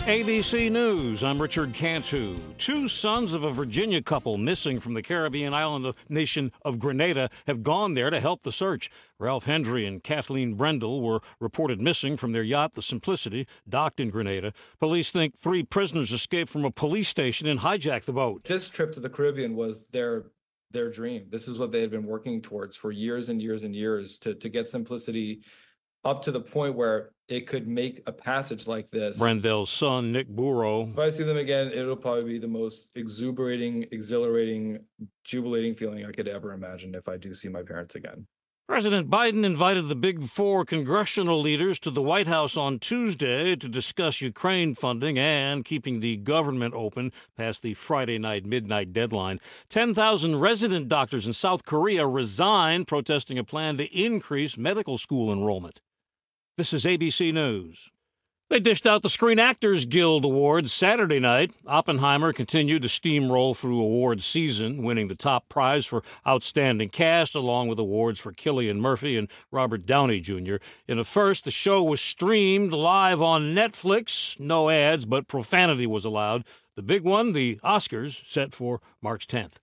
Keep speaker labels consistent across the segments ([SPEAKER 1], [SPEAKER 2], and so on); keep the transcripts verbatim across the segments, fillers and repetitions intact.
[SPEAKER 1] A B C News, I'm Richard Cantu. Two sons of a Virginia couple missing from the Caribbean island nation of Grenada have gone there to help the search. Ralph Hendry and Kathleen Brendel were reported missing from their yacht, the Simplicity, docked in Grenada. Police think three prisoners escaped from a police station and hijacked the boat.
[SPEAKER 2] This trip to the Caribbean was their their dream. This is what they had been working towards for years and years and years, to, to get Simplicity up to the point where it could make a passage like this.
[SPEAKER 1] Brendel's son, Nick Burrow.
[SPEAKER 2] If I see them again, it'll probably be the most exuberating, exhilarating, jubilating feeling I could ever imagine if I do see my parents again.
[SPEAKER 1] President Biden invited the Big Four congressional leaders to the White House on Tuesday to discuss Ukraine funding and keeping the government open past the Friday night midnight deadline. ten thousand resident doctors in South Korea resigned, protesting a plan to increase medical school enrollment. This is A B C News. They dished out the Screen Actors Guild Awards Saturday night. Oppenheimer continued to steamroll through awards season, winning the top prize for Outstanding Cast, along with awards for Cillian Murphy and Robert Downey Junior In a first, the show was streamed live on Netflix. No ads, but profanity was allowed. The big one, the Oscars, set for March tenth.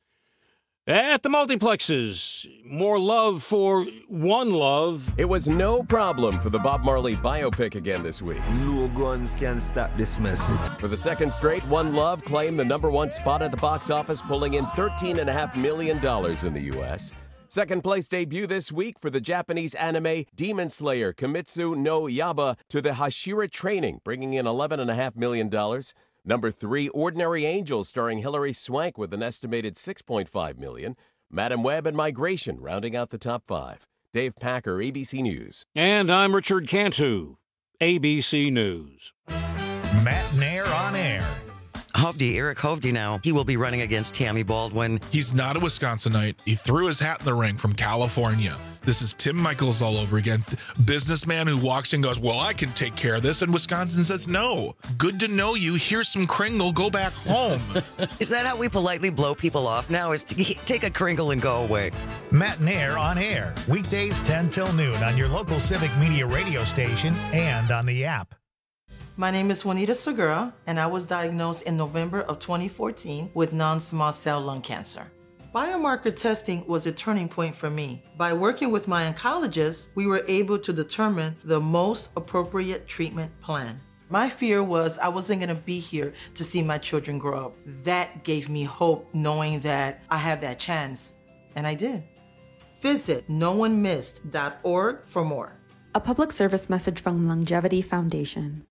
[SPEAKER 1] At the multiplexes, more love for One Love.
[SPEAKER 3] It was no problem for the Bob Marley biopic again this week.
[SPEAKER 4] No guns can stop this message.
[SPEAKER 3] For the second straight, One Love claimed the number one spot at the box office, pulling in thirteen point five million dollars in the U S Second place debut this week for the Japanese anime Demon Slayer Kimetsu no Yaiba to the Hashira Training, bringing in eleven point five million dollars. Number three, Ordinary Angels, starring Hilary Swank with an estimated six point five million dollars. Madam Web and Migration rounding out the top five. Dave Packer, A B C News.
[SPEAKER 1] And I'm Richard Cantu, A B C News.
[SPEAKER 5] Matt Nair on air.
[SPEAKER 6] Hovde, Eric Hovde now. He will be running against Tammy Baldwin.
[SPEAKER 7] He's not a Wisconsinite. He threw his hat in the ring from California. This is Tim Michaels all over again. Businessman who walks in and goes, well, I can take care of this. And Wisconsin says, no. Good to know you. Here's some Kringle. Go back home.
[SPEAKER 6] Is that how we politely blow people off now? Is to take a Kringle and go away?
[SPEAKER 5] Matt Nair on air. Weekdays ten till noon on your local Civic Media radio station and on the app.
[SPEAKER 8] My name is Juanita Segura, and I was diagnosed in November of twenty fourteen with non-small cell lung cancer. Biomarker testing was a turning point for me. By working with my oncologist, we were able to determine the most appropriate treatment plan. My fear was I wasn't gonna be here to see my children grow up. That gave me hope, knowing that I have that chance, and I did. Visit no one missed dot org for more.
[SPEAKER 9] A public service message from Longevity Foundation.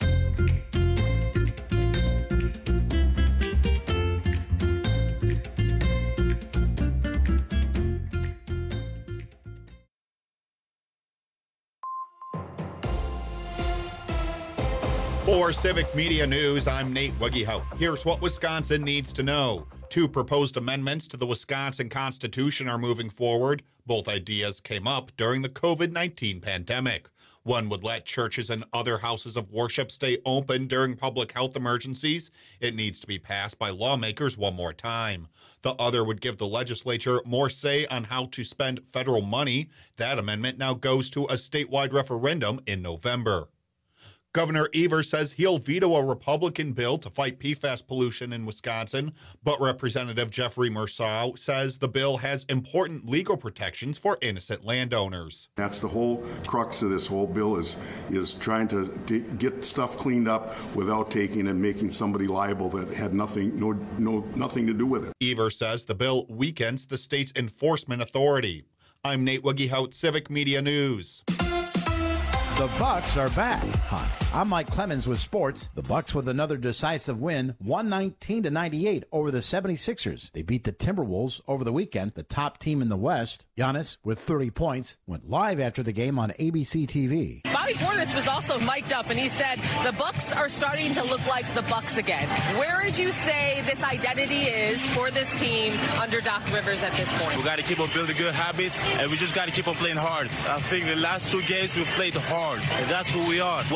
[SPEAKER 10] For Civic Media News, I'm Nate Wuggyhout. Here's what Wisconsin needs to know. Two proposed amendments to the Wisconsin Constitution are moving forward. Both ideas came up during the covid nineteen pandemic. One would let churches and other houses of worship stay open during public health emergencies. It needs to be passed by lawmakers one more time. The other would give the legislature more say on how to spend federal money. That amendment now goes to a statewide referendum in November. Governor Evers says he'll veto a Republican bill to fight P FAS pollution in Wisconsin, but Representative Jeffrey Merceau says the bill has important legal protections for innocent landowners.
[SPEAKER 11] That's the whole crux of this whole bill is is trying to t- get stuff cleaned up without taking and making somebody liable that had nothing no no nothing to do with it.
[SPEAKER 10] Evers says the bill weakens the state's enforcement authority. I'm Nate Wuggyhout, Civic Media News.
[SPEAKER 12] The Bucks are back. Hi, I'm Mike Clemens with sports. The Bucks with another decisive win, one nineteen to ninety-eight over the seventy-sixers. They beat the Timberwolves over the weekend, the top team in the West. Giannis, with thirty points, went live after the game on A B C T V.
[SPEAKER 13] Bobby Portis was also mic'd up, and he said the Bucks are starting to look like the Bucks again. Where would you say this identity is for this team under Doc Rivers at this point?
[SPEAKER 14] We got to keep on building good habits, and we just got to keep on playing hard. I think the last two games we've played hard, and that's who we are. When we don't play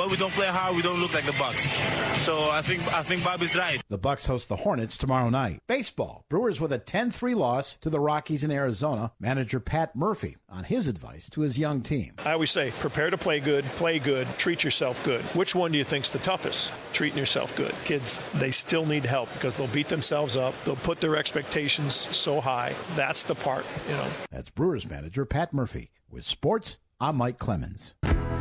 [SPEAKER 14] play hard, we don't look like the Bucks. So I think I think Bobby's right.
[SPEAKER 12] The Bucks host the Hornets tomorrow night. Baseball. Brewers with a ten three loss to the Rockies in Arizona. Manager Pat Murphy on his advice to his young team.
[SPEAKER 15] I always say, prepare to play good, play good, treat yourself good. Which one do you think's the toughest? Treating yourself good. Kids, they still need help because they'll beat themselves up. They'll put their expectations so high. That's the part, you know.
[SPEAKER 12] That's Brewers manager Pat Murphy. With sports, I'm Mike Clemens.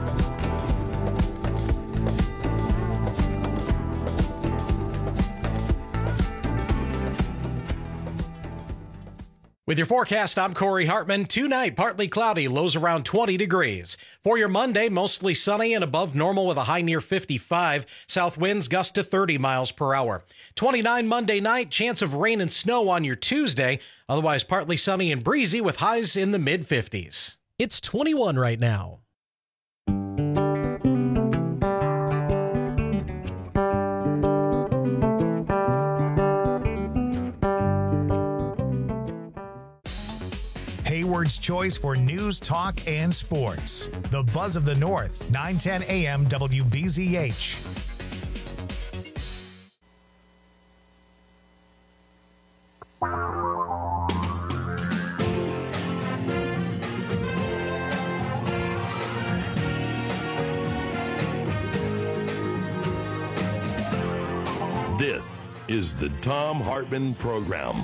[SPEAKER 16] With your forecast, I'm Corey Hartman. Tonight, partly cloudy, lows around twenty degrees. For your Monday, mostly sunny and above normal with a high near fifty-five. South winds gust to thirty miles per hour. twenty-nine Monday night, chance of rain and snow on your Tuesday. Otherwise, partly sunny and breezy with highs in the mid-fifties.
[SPEAKER 17] It's twenty-one right now.
[SPEAKER 5] Hayward's choice for news, talk, and sports. The Buzz of the North, nine ten A M W B Z H.
[SPEAKER 18] This is the Thom Hartmann Program.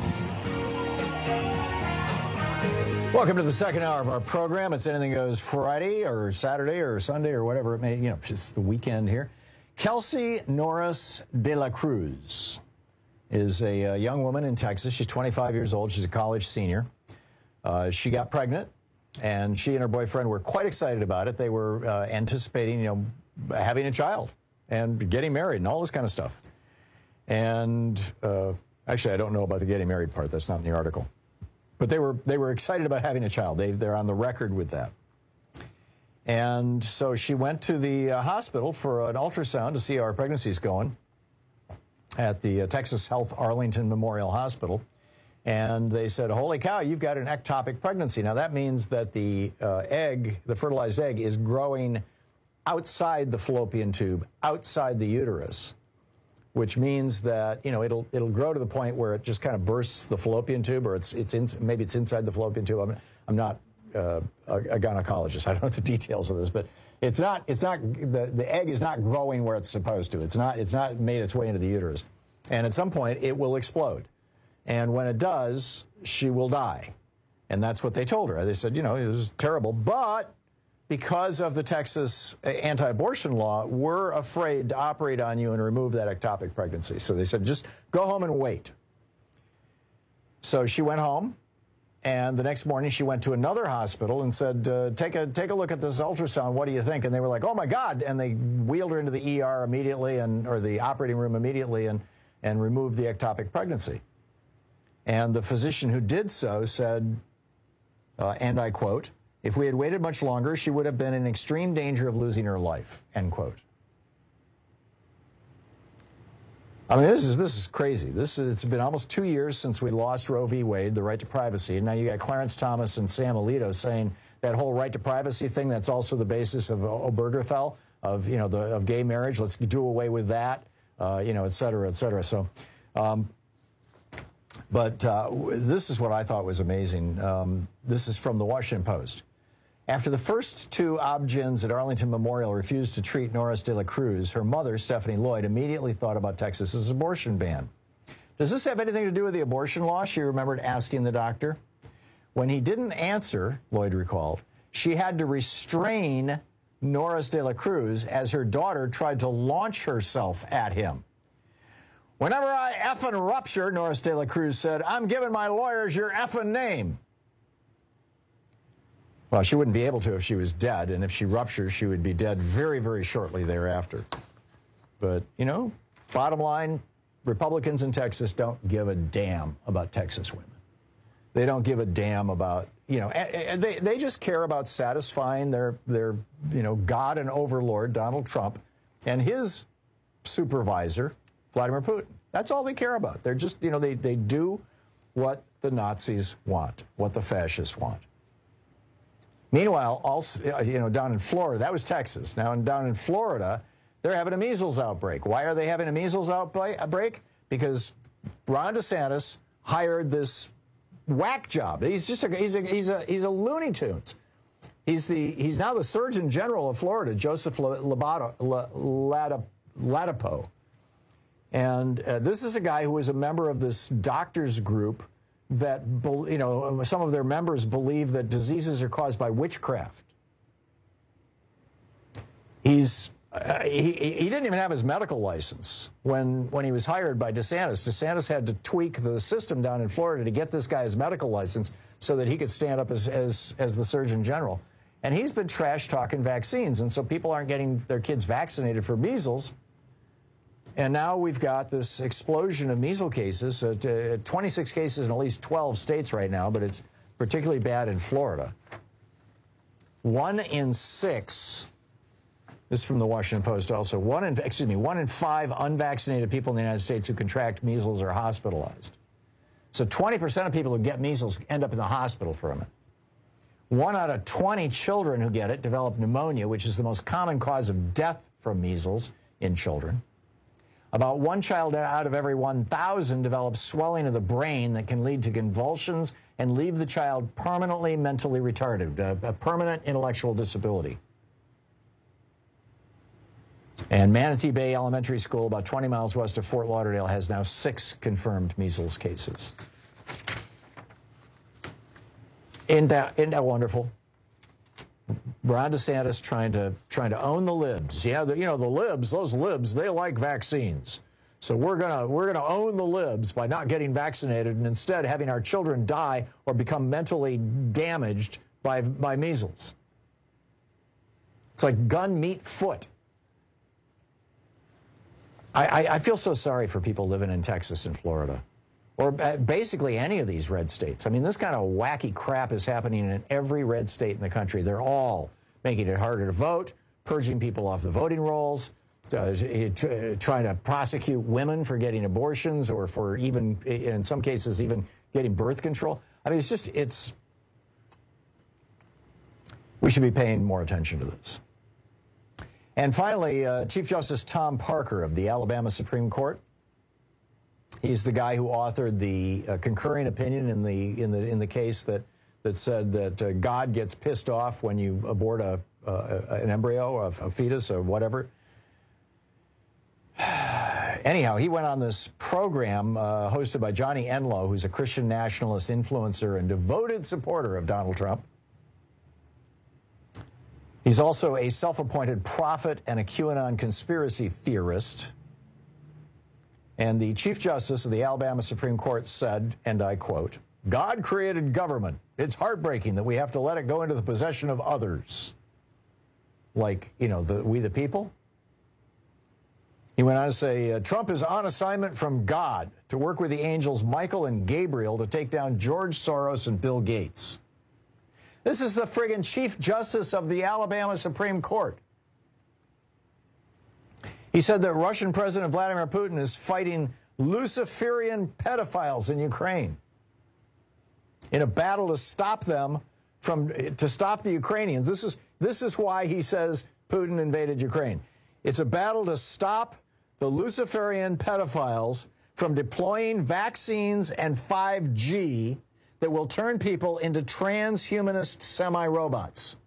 [SPEAKER 19] Welcome to the second hour of our program. It's Anything Goes Friday or Saturday or Sunday or whatever it may, you know, it's the weekend here. Kelsey Norris de la Cruz is a, a young woman in Texas. She's twenty-five years old. She's a college senior. Uh, she got pregnant, and she and her boyfriend were quite excited about it. They were uh, anticipating, you know, having a child and getting married and all this kind of stuff. And uh, actually, I don't know about the getting married part. That's not in the article. But they were they were excited about having a child. They, they're on the record with that. And so she went to the uh, hospital for an ultrasound to see how her pregnancy's going at the uh, Texas Health Arlington Memorial Hospital. And they said, holy cow, you've got an ectopic pregnancy. Now, that means that the uh, egg, the fertilized egg, is growing outside the fallopian tube, outside the uterus, which means that, you know, it'll it'll grow to the point where it just kind of bursts the fallopian tube, or it's it's in, maybe it's inside the fallopian tube. I'm, I'm not uh, a, a gynecologist. I don't know the details of this, but it's not it's not the the egg is not growing where it's supposed to. It's not it's not made its way into the uterus, and at some point it will explode, and when it does, she will die, and that's what they told her. They said, you know, it was terrible, but because of the Texas anti-abortion law, we're afraid to operate on you and remove that ectopic pregnancy. So they said, just go home and wait. So she went home, and the next morning she went to another hospital and said, uh, take a take a look at this ultrasound. What do you think? And they were like, oh, my God. And they wheeled her into the E R immediately, and or the operating room immediately, and, and removed the ectopic pregnancy. And the physician who did so said, uh, and I quote, if we had waited much longer, she would have been in extreme danger of losing her life, end quote. I mean, this is this is crazy. This is, it's been almost two years since we lost Roe v. Wade, the right to privacy. And now you got Clarence Thomas and Sam Alito saying that whole right to privacy thing, that's also the basis of Obergefell, of, you know, the, of gay marriage. Let's do away with that, uh, you know, et cetera, et cetera. So, um, but uh, this is what I thought was amazing. Um, this is from the Washington Post. After the first two obgyns at Arlington Memorial refused to treat Norris de la Cruz, her mother, Stephanie Lloyd, immediately thought about Texas's abortion ban. Does this have anything to do with the abortion law? She remembered asking the doctor. When he didn't answer, Lloyd recalled, she had to restrain Norris de la Cruz as her daughter tried to launch herself at him. Whenever I effing rupture, Norris de la Cruz said, I'm giving my lawyers your effing name. Well, she wouldn't be able to if she was dead, and if she ruptures, she would be dead very, very shortly thereafter. But, you know, bottom line, Republicans in Texas don't give a damn about Texas women. They don't give a damn about, you know, they, they just care about satisfying their, their, you know, God and overlord, Donald Trump, and his supervisor, Vladimir Putin. That's all they care about. They're just, you know, they, they do what the Nazis want, what the fascists want. Meanwhile, also, you know, down in Florida, that was Texas. Now, down in Florida, they're having a measles outbreak. Why are they having a measles outbreak? Because Ron DeSantis hired this whack job. He's just a, he's a, he's a, he's a Looney Tunes. He's the he's now the Surgeon General of Florida, Joseph Ladapo. Ladapo. And uh, this is a guy who is a member of this doctors group that, you know, some of their members believe that diseases are caused by witchcraft. He's uh, he, he didn't even have his medical license when when he was hired by DeSantis. DeSantis had to tweak the system down in Florida to get this guy his medical license so that he could stand up as as, as the Surgeon General. And he's been trash talking vaccines, and so people aren't getting their kids vaccinated for measles. And now we've got this explosion of measles cases, uh, to, uh, twenty-six cases in at least twelve states right now, but it's particularly bad in Florida. One in six, this is from the Washington Post also, one in, excuse me, one in five unvaccinated people in the United States who contract measles are hospitalized. So twenty percent of people who get measles end up in the hospital from it. One out of twenty children who get it develop pneumonia, which is the most common cause of death from measles in children. About one child out of every one thousand develops swelling of the brain that can lead to convulsions and leave the child permanently mentally retarded, a, a permanent intellectual disability. And Manatee Bay Elementary School, about twenty miles west of Fort Lauderdale, has now six confirmed measles cases. Isn't that, isn't that wonderful? Ron DeSantis trying to trying to own the libs. Yeah, the, you know, the libs, those libs, they like vaccines. So we're gonna we're gonna own the libs by not getting vaccinated and instead having our children die or become mentally damaged by by measles. It's like gun meat foot. I, I, I feel so sorry for people living in Texas and Florida, or basically any of these red states. I mean, this kind of wacky crap is happening in every red state in the country. They're all making it harder to vote, purging people off the voting rolls, uh, trying to prosecute women for getting abortions or for even, in some cases, even getting birth control. I mean, it's just, it's, we should be paying more attention to this. And finally, uh, Chief Justice Tom Parker of the Alabama Supreme Court. He's the guy who authored the uh, concurring opinion in the in the in the case that that said that uh, God gets pissed off when you abort a uh, an embryo, a, a fetus, or whatever. Anyhow, he went on this program uh, hosted by Johnny Enlow, who's a Christian nationalist influencer and devoted supporter of Donald Trump. He's also a self-appointed prophet and a QAnon conspiracy theorist. And the Chief Justice of the Alabama Supreme Court said, and I quote, "God created government. It's heartbreaking that we have to let it go into the possession of others." Like, you know, the, we the people. He went on to say, Trump is on assignment from God to work with the angels Michael and Gabriel to take down George Soros and Bill Gates. This is the friggin' Chief Justice of the Alabama Supreme Court. He said that Russian President Vladimir Putin is fighting Luciferian pedophiles in Ukraine in a battle to stop them from, to stop the Ukrainians. This is, this is why he says Putin invaded Ukraine. It's a battle to stop the Luciferian pedophiles from deploying vaccines and five G that will turn people into transhumanist semi-robots.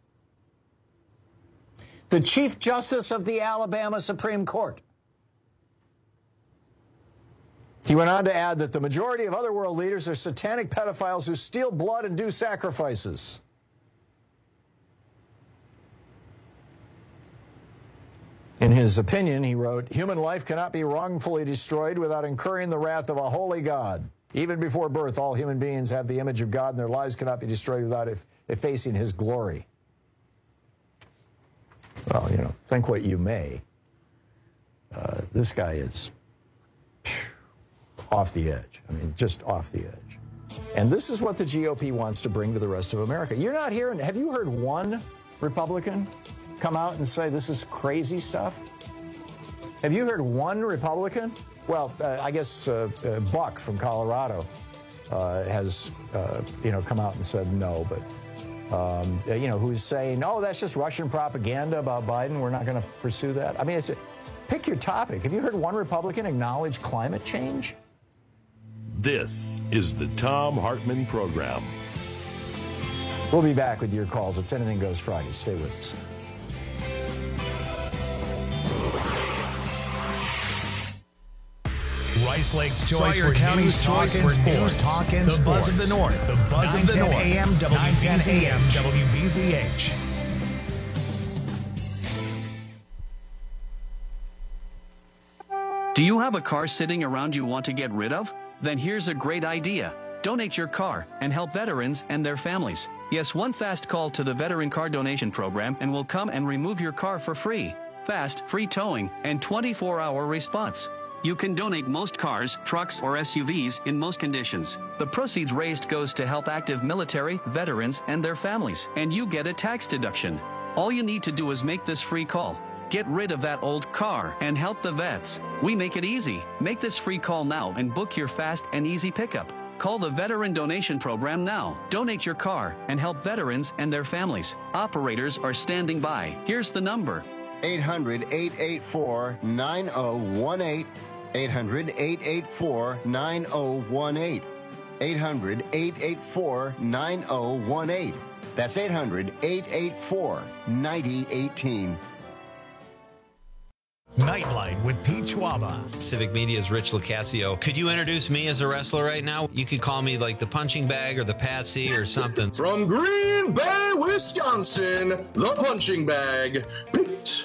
[SPEAKER 19] The Chief Justice of the Alabama Supreme Court. He went on to add that the majority of other world leaders are satanic pedophiles who steal blood and do sacrifices. In his opinion, he wrote, human life cannot be wrongfully destroyed without incurring the wrath of a holy God. Even before birth, all human beings have the image of God, and their lives cannot be destroyed without effacing his glory. Well, you know, think what you may. Uh, this guy is phew, off the edge. I mean, just off the edge. And this is what the G O P wants to bring to the rest of America. You're not hearing, have you heard one Republican come out and say this is crazy stuff? Have you heard one Republican? Well, uh, I guess uh, uh, Buck from Colorado uh, has, uh, you know, come out and said no, but um, you know, who's saying, oh, that's just Russian propaganda about Biden. We're not going to pursue that. I mean, it's a, pick your topic. Have you heard one Republican acknowledge climate change?
[SPEAKER 18] This is the Thom Hartmann Program.
[SPEAKER 19] We'll be back with your calls. It's Anything Goes Friday. Stay with us.
[SPEAKER 5] Rice Lake's choice
[SPEAKER 20] Sawyer
[SPEAKER 5] for
[SPEAKER 20] County's
[SPEAKER 5] news,
[SPEAKER 20] choice
[SPEAKER 5] talk,
[SPEAKER 20] for
[SPEAKER 5] and
[SPEAKER 20] news,
[SPEAKER 5] sports.
[SPEAKER 20] talk, and
[SPEAKER 5] the
[SPEAKER 20] sports.
[SPEAKER 5] Buzz of the North. The Buzzington A M W B Z H. W B Z H.
[SPEAKER 21] Do you have a car sitting around you want to get rid of? Then here's a great idea. Donate your car and help veterans and their families. Yes, one fast call to the Veteran Car Donation Program and we'll come and remove your car for free. Fast, free towing, and twenty-four hour response. You can donate most cars, trucks, or S U Vs in most conditions. The proceeds raised goes to help active military, veterans, and their families, and you get a tax deduction. All you need to do is make this free call. Get rid of that old car and help the vets. We make it easy. Make this free call now and book your fast and easy pickup. Call the Veteran Donation Program now. Donate your car and help veterans and their families. Operators are standing by. Here's the number.
[SPEAKER 22] eight hundred, eight eight four, nine oh one eight. eight hundred, eight eight four, nine oh one eight. eight hundred, eight eight four, nine oh one eight. That's eight hundred, eight eight four, nine oh one eight.
[SPEAKER 5] Nightlight with Pete Schwaba.
[SPEAKER 23] Civic Media's Rich Lucasio. Could you introduce me as a wrestler right now? You could call me like the punching bag or the patsy or something.
[SPEAKER 24] From Green Bay, Wisconsin, the punching bag, Pete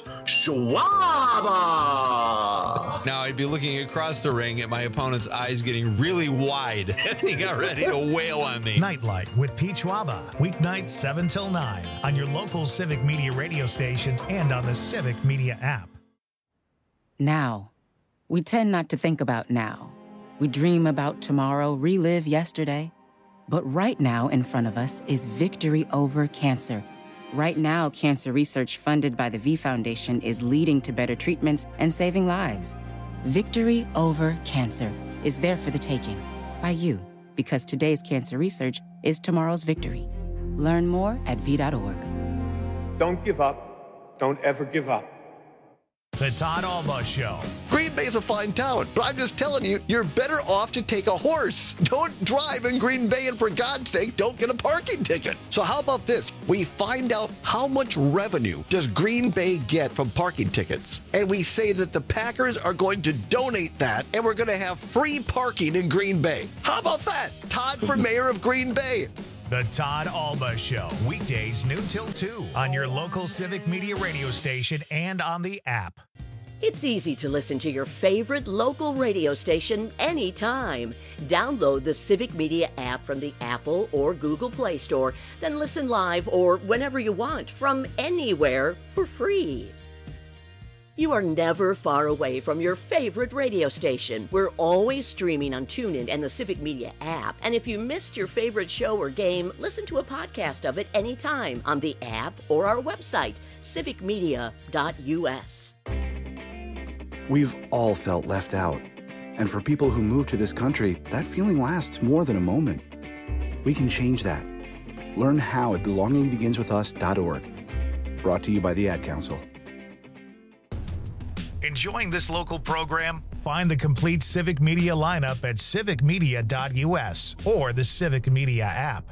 [SPEAKER 24] Schwaba.
[SPEAKER 23] Now I'd be looking across the ring at my opponent's eyes getting really wide as he got ready to wail on me.
[SPEAKER 5] Nightlight with Pete Schwaba. Weeknights seven till nine on your local Civic Media radio station and on the Civic Media app.
[SPEAKER 25] Now. We tend not to think about now. We dream about tomorrow, relive yesterday. But right now in front of us is victory over cancer. Right now, cancer research funded by the V Foundation is leading to better treatments and saving lives. Victory over cancer is there for the taking by you, because today's cancer research is tomorrow's victory. Learn more at v dot org.
[SPEAKER 26] Don't give up. Don't ever give up.
[SPEAKER 5] The Todd Alba Show.
[SPEAKER 27] Green Bay's a fine town, but I'm just telling you, you're better off to take a horse. Don't drive in Green Bay, and for God's sake, don't get a parking ticket. So how about this? We find out how much revenue does Green Bay get from parking tickets, and we say that the Packers are going to donate that, and we're going to have free parking in Green Bay. How about that? Todd for mayor of Green Bay.
[SPEAKER 5] The Todd Alba Show, weekdays noon till two on your local Civic Media radio station and on the app.
[SPEAKER 28] It's easy to listen to your favorite local radio station anytime. Download the Civic Media app from the Apple or Google Play Store, then listen live or whenever you want from anywhere for free. You are never far away from your favorite radio station. We're always streaming on TuneIn and the Civic Media app. And if you missed your favorite show or game, listen to a podcast of it anytime on the app or our website, civic media dot u s.
[SPEAKER 29] We've all felt left out. And for people who move to this country, that feeling lasts more than a moment. We can change that. Learn how at belonging begins with us dot org. Brought to you by the Ad Council.
[SPEAKER 5] Enjoying this local program? Find the complete Civic Media lineup at civic media dot u s or the Civic Media app.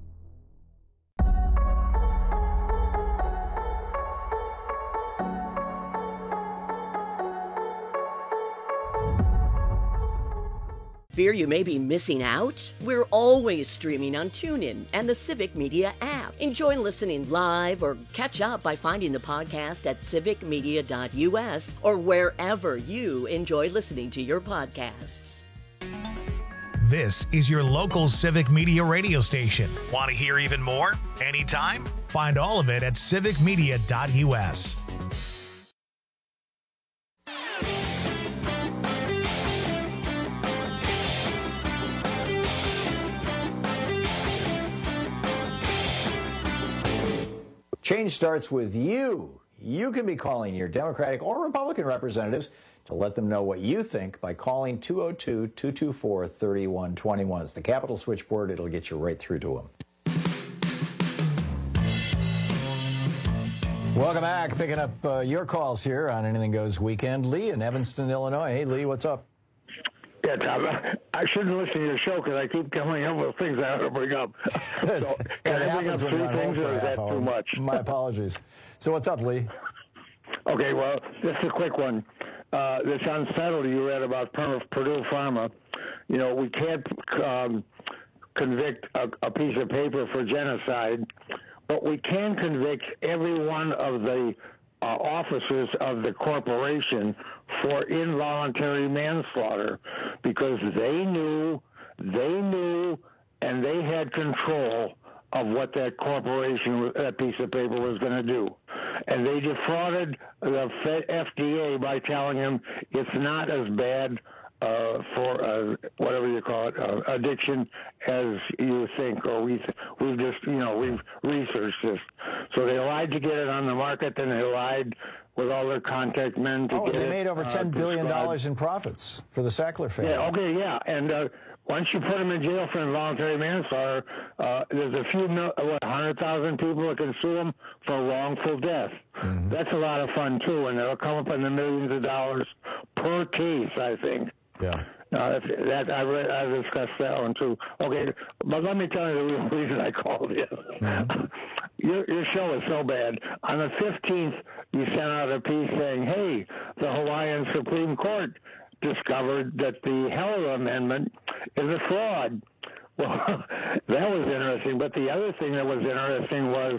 [SPEAKER 28] Fear you may be missing out? We're always streaming on TuneIn and the Civic Media app. Enjoy listening live or catch up by finding the podcast at civic media dot u s or wherever you enjoy listening to your podcasts.
[SPEAKER 5] This is your local Civic Media radio station. Want to hear even more? Anytime? Find all of it at civic media dot u s.
[SPEAKER 19] Change starts with you. You can be calling your Democratic or Republican representatives to let them know what you think by calling two oh two, two two four, three one two one. It's the Capitol switchboard. It'll get you right through to them. Welcome back. Picking up uh, your calls here on Anything Goes Weekend. Lee in Evanston, Illinois. Hey, Lee, what's up?
[SPEAKER 1] Yeah, Tom, I shouldn't listen to your show because I keep coming up with things I ought to bring up. So,
[SPEAKER 19] It happens when you're on hold for a half hour.
[SPEAKER 1] Too much?
[SPEAKER 19] My apologies. So what's up, Lee?
[SPEAKER 1] Okay, well, this is a quick one. Uh, this unsettled you read about Purdue Pharma. You know, we can't um, convict a, a piece of paper for genocide, but we can convict every one of the uh, officers of the corporation for involuntary manslaughter because they knew, they knew, and they had control of what that corporation, that piece of paper was going to do. And they defrauded the F D A by telling them it's not as bad uh, for uh, whatever you call it, uh, addiction as you think, or we, we've just, you know, we've researched this. So they lied to get it on the market, then they lied with all their contact men to
[SPEAKER 19] oh,
[SPEAKER 1] get
[SPEAKER 19] they
[SPEAKER 1] it,
[SPEAKER 19] made over ten
[SPEAKER 1] uh,
[SPEAKER 19] billion dollars in profits for the Sackler family.
[SPEAKER 1] Yeah, okay, yeah. And uh, once you put them in jail for involuntary manslaughter, uh, there's a few, mil- what, one hundred thousand people that can sue them for wrongful death. Mm-hmm. That's a lot of fun, too, and it'll come up in the millions of dollars per case, I think.
[SPEAKER 19] Yeah.
[SPEAKER 1] Uh, that I read, I discussed that one too. Okay, but let me tell you the real reason I called you. Mm-hmm. your, your show is so bad. On the fifteenth, you sent out a piece saying, "Hey, the Hawaiian Supreme Court discovered that the Heller Amendment is a fraud." Well, that was interesting. But the other thing that was interesting was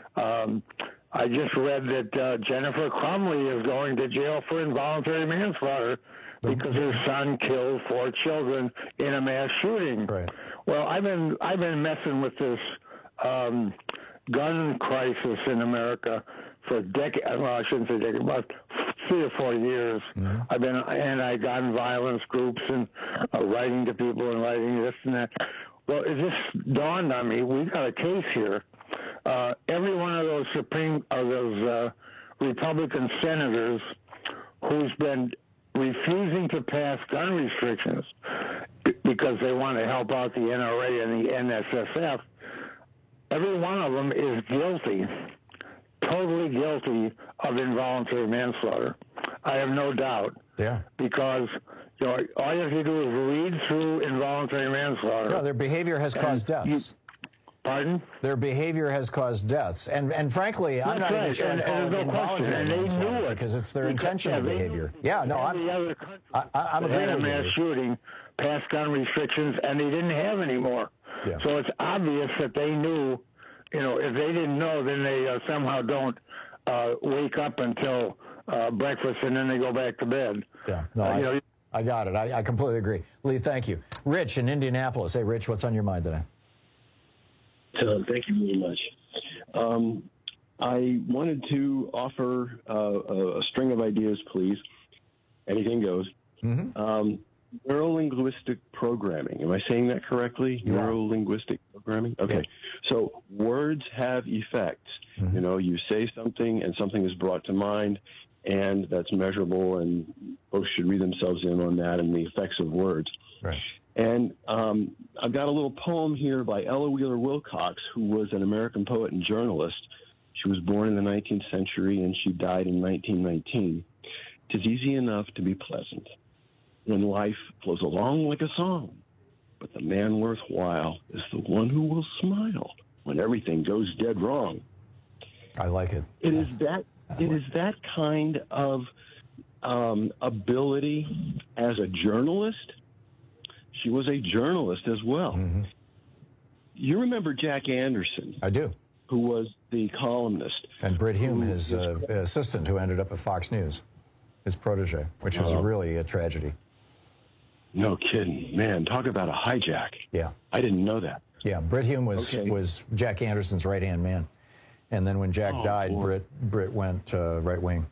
[SPEAKER 1] um, I just read that uh, Jennifer Crumley is going to jail for involuntary manslaughter because her son killed four children in a mass shooting.
[SPEAKER 19] Right.
[SPEAKER 1] Well, I've been I've been messing with this um, gun crisis in America for decades. Well, I shouldn't say decades, about three or four years. Mm-hmm. I've been anti-gun violence groups and uh, writing to people and writing this and that. Well, it just dawned on me, we've got a case here. Uh, every one of those Supreme, of those uh, Republican senators who's been refusing to pass gun restrictions because they want to help out the N R A and the N S S F, every one of them is guilty, totally guilty of involuntary manslaughter. I have no doubt.
[SPEAKER 19] Yeah.
[SPEAKER 1] Because you know, all you have to do is read through involuntary manslaughter.
[SPEAKER 19] No, their behavior has caused deaths.
[SPEAKER 1] You, pardon?
[SPEAKER 19] Their behavior has caused deaths. And and frankly,
[SPEAKER 1] That's
[SPEAKER 19] I'm not
[SPEAKER 1] right.
[SPEAKER 19] even sure
[SPEAKER 1] and,
[SPEAKER 19] I call
[SPEAKER 1] and
[SPEAKER 19] it
[SPEAKER 1] no
[SPEAKER 19] involuntary manslaughter because it's their
[SPEAKER 1] because,
[SPEAKER 19] intentional
[SPEAKER 1] yeah,
[SPEAKER 19] behavior. Yeah, no, I'm,
[SPEAKER 1] other
[SPEAKER 19] I, I'm
[SPEAKER 1] agreeing
[SPEAKER 19] agreeing
[SPEAKER 1] with
[SPEAKER 19] with
[SPEAKER 1] mass
[SPEAKER 19] you.
[SPEAKER 1] shooting, passed gun restrictions, and they didn't have any more.
[SPEAKER 19] Yeah.
[SPEAKER 1] So it's obvious that they knew, you know, if they didn't know, then they uh, somehow don't uh, wake up until uh, breakfast and then they go back to bed.
[SPEAKER 19] Yeah, no,
[SPEAKER 1] Uh,
[SPEAKER 19] I,
[SPEAKER 1] you know,
[SPEAKER 19] I got it. I, I completely agree. Lee, thank you. Rich in Indianapolis. Hey, Rich, what's on your mind today?
[SPEAKER 2] Tom, thank you very much. Um, I wanted to offer uh, a, a string of ideas, please. Anything goes.
[SPEAKER 19] Mm-hmm.
[SPEAKER 2] Um, Neuro-linguistic programming. Am I saying that correctly?
[SPEAKER 19] Yeah.
[SPEAKER 2] Neuro-linguistic programming? Okay. So words have effects. Mm-hmm. You know, you say something and something is brought to mind, and that's measurable, and folks should read themselves in on that and the effects of words.
[SPEAKER 19] Right.
[SPEAKER 2] And um, I've got a little poem here by Ella Wheeler Wilcox, who was an American poet and journalist. She was born in the nineteenth century, and she died in nineteen nineteen. "'Tis easy enough to be pleasant when life flows along like a song, but the man worthwhile is the one who will smile when everything goes dead wrong."
[SPEAKER 19] I like it.
[SPEAKER 2] It is that. It is that kind of um, ability as a journalist. She was a journalist as well.
[SPEAKER 19] Mm-hmm.
[SPEAKER 2] You remember Jack Anderson?
[SPEAKER 19] I do.
[SPEAKER 2] Who was the columnist.
[SPEAKER 19] And Britt Hume,
[SPEAKER 2] who
[SPEAKER 19] his uh, assistant, who ended up at Fox News, his protege, which was
[SPEAKER 2] Oh.
[SPEAKER 19] really a tragedy.
[SPEAKER 2] No kidding. Man, talk about a hijack.
[SPEAKER 19] Yeah.
[SPEAKER 2] I didn't know that.
[SPEAKER 19] Yeah, Britt Hume was
[SPEAKER 2] Okay.
[SPEAKER 19] was Jack Anderson's right-hand man. And then when Jack
[SPEAKER 2] Oh,
[SPEAKER 19] died,
[SPEAKER 2] boy.
[SPEAKER 19] Britt, Britt went uh, right wing.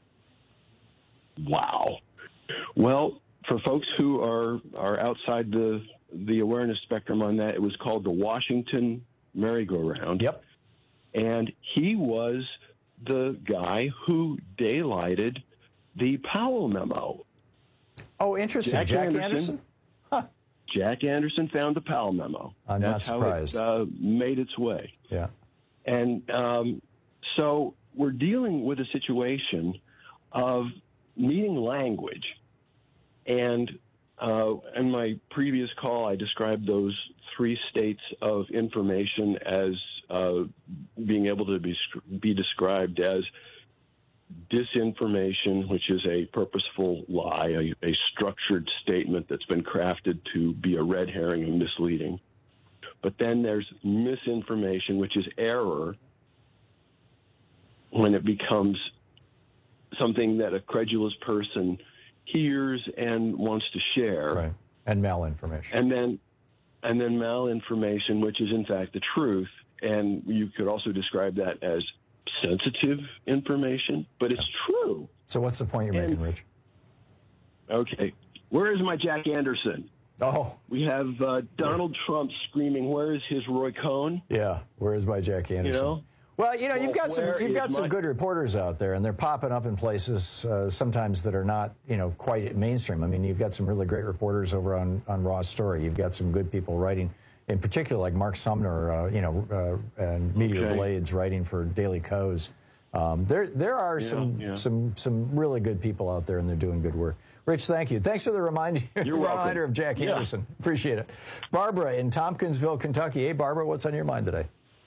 [SPEAKER 2] Wow. Well, for folks who are are outside the the awareness spectrum on that, it was called the Washington Merry-Go-Round.
[SPEAKER 19] Yep.
[SPEAKER 2] And he was the guy who daylighted the Powell memo.
[SPEAKER 19] Oh, interesting. Jack, Jack Anderson? Anderson?
[SPEAKER 2] Huh. Jack Anderson found the Powell memo.
[SPEAKER 19] I'm
[SPEAKER 2] That's
[SPEAKER 19] not surprised.
[SPEAKER 2] how it uh, made its way.
[SPEAKER 19] Yeah.
[SPEAKER 2] And um, so we're dealing with a situation of needing language. And uh, in my previous call, I described those three states of information as uh, being able to be, be described as disinformation, which is a purposeful lie, a, a structured statement that's been crafted to be a red herring and misleading. But then there's misinformation, which is error, when it becomes something that a credulous person hears and wants to share.
[SPEAKER 19] Right. And malinformation.
[SPEAKER 2] And then, and then malinformation, which is in fact the truth. And you could also describe that as sensitive information, but it's true.
[SPEAKER 19] So what's the point you're
[SPEAKER 2] and,
[SPEAKER 19] making, Rich?
[SPEAKER 2] Okay. Where is my Jack Anderson?
[SPEAKER 19] Oh.
[SPEAKER 2] We have uh, Donald Trump screaming, where is his Roy Cohn?
[SPEAKER 19] Yeah, where is my Jack Anderson?
[SPEAKER 2] You know?
[SPEAKER 19] Well, you know,
[SPEAKER 2] well,
[SPEAKER 19] you've got some you've got some
[SPEAKER 2] my...
[SPEAKER 19] good reporters out there, and they're popping up in places uh, sometimes that are not, you know, quite mainstream. I mean, you've got some really great reporters over on, on Raw Story. You've got some good people writing, in particular, like Mark Sumner, uh, you know, uh, and Meteor
[SPEAKER 2] okay.
[SPEAKER 19] Blades writing for Daily Kos. Um, there there are
[SPEAKER 2] yeah,
[SPEAKER 19] some
[SPEAKER 2] yeah.
[SPEAKER 19] some some really good people out there, and they're doing good work. Rich, thank you. Thanks for the reminder, reminder of Jack
[SPEAKER 2] yeah.
[SPEAKER 19] Anderson. Appreciate it. Barbara in Tompkinsville, Kentucky. Hey, Barbara, what's on your mind today?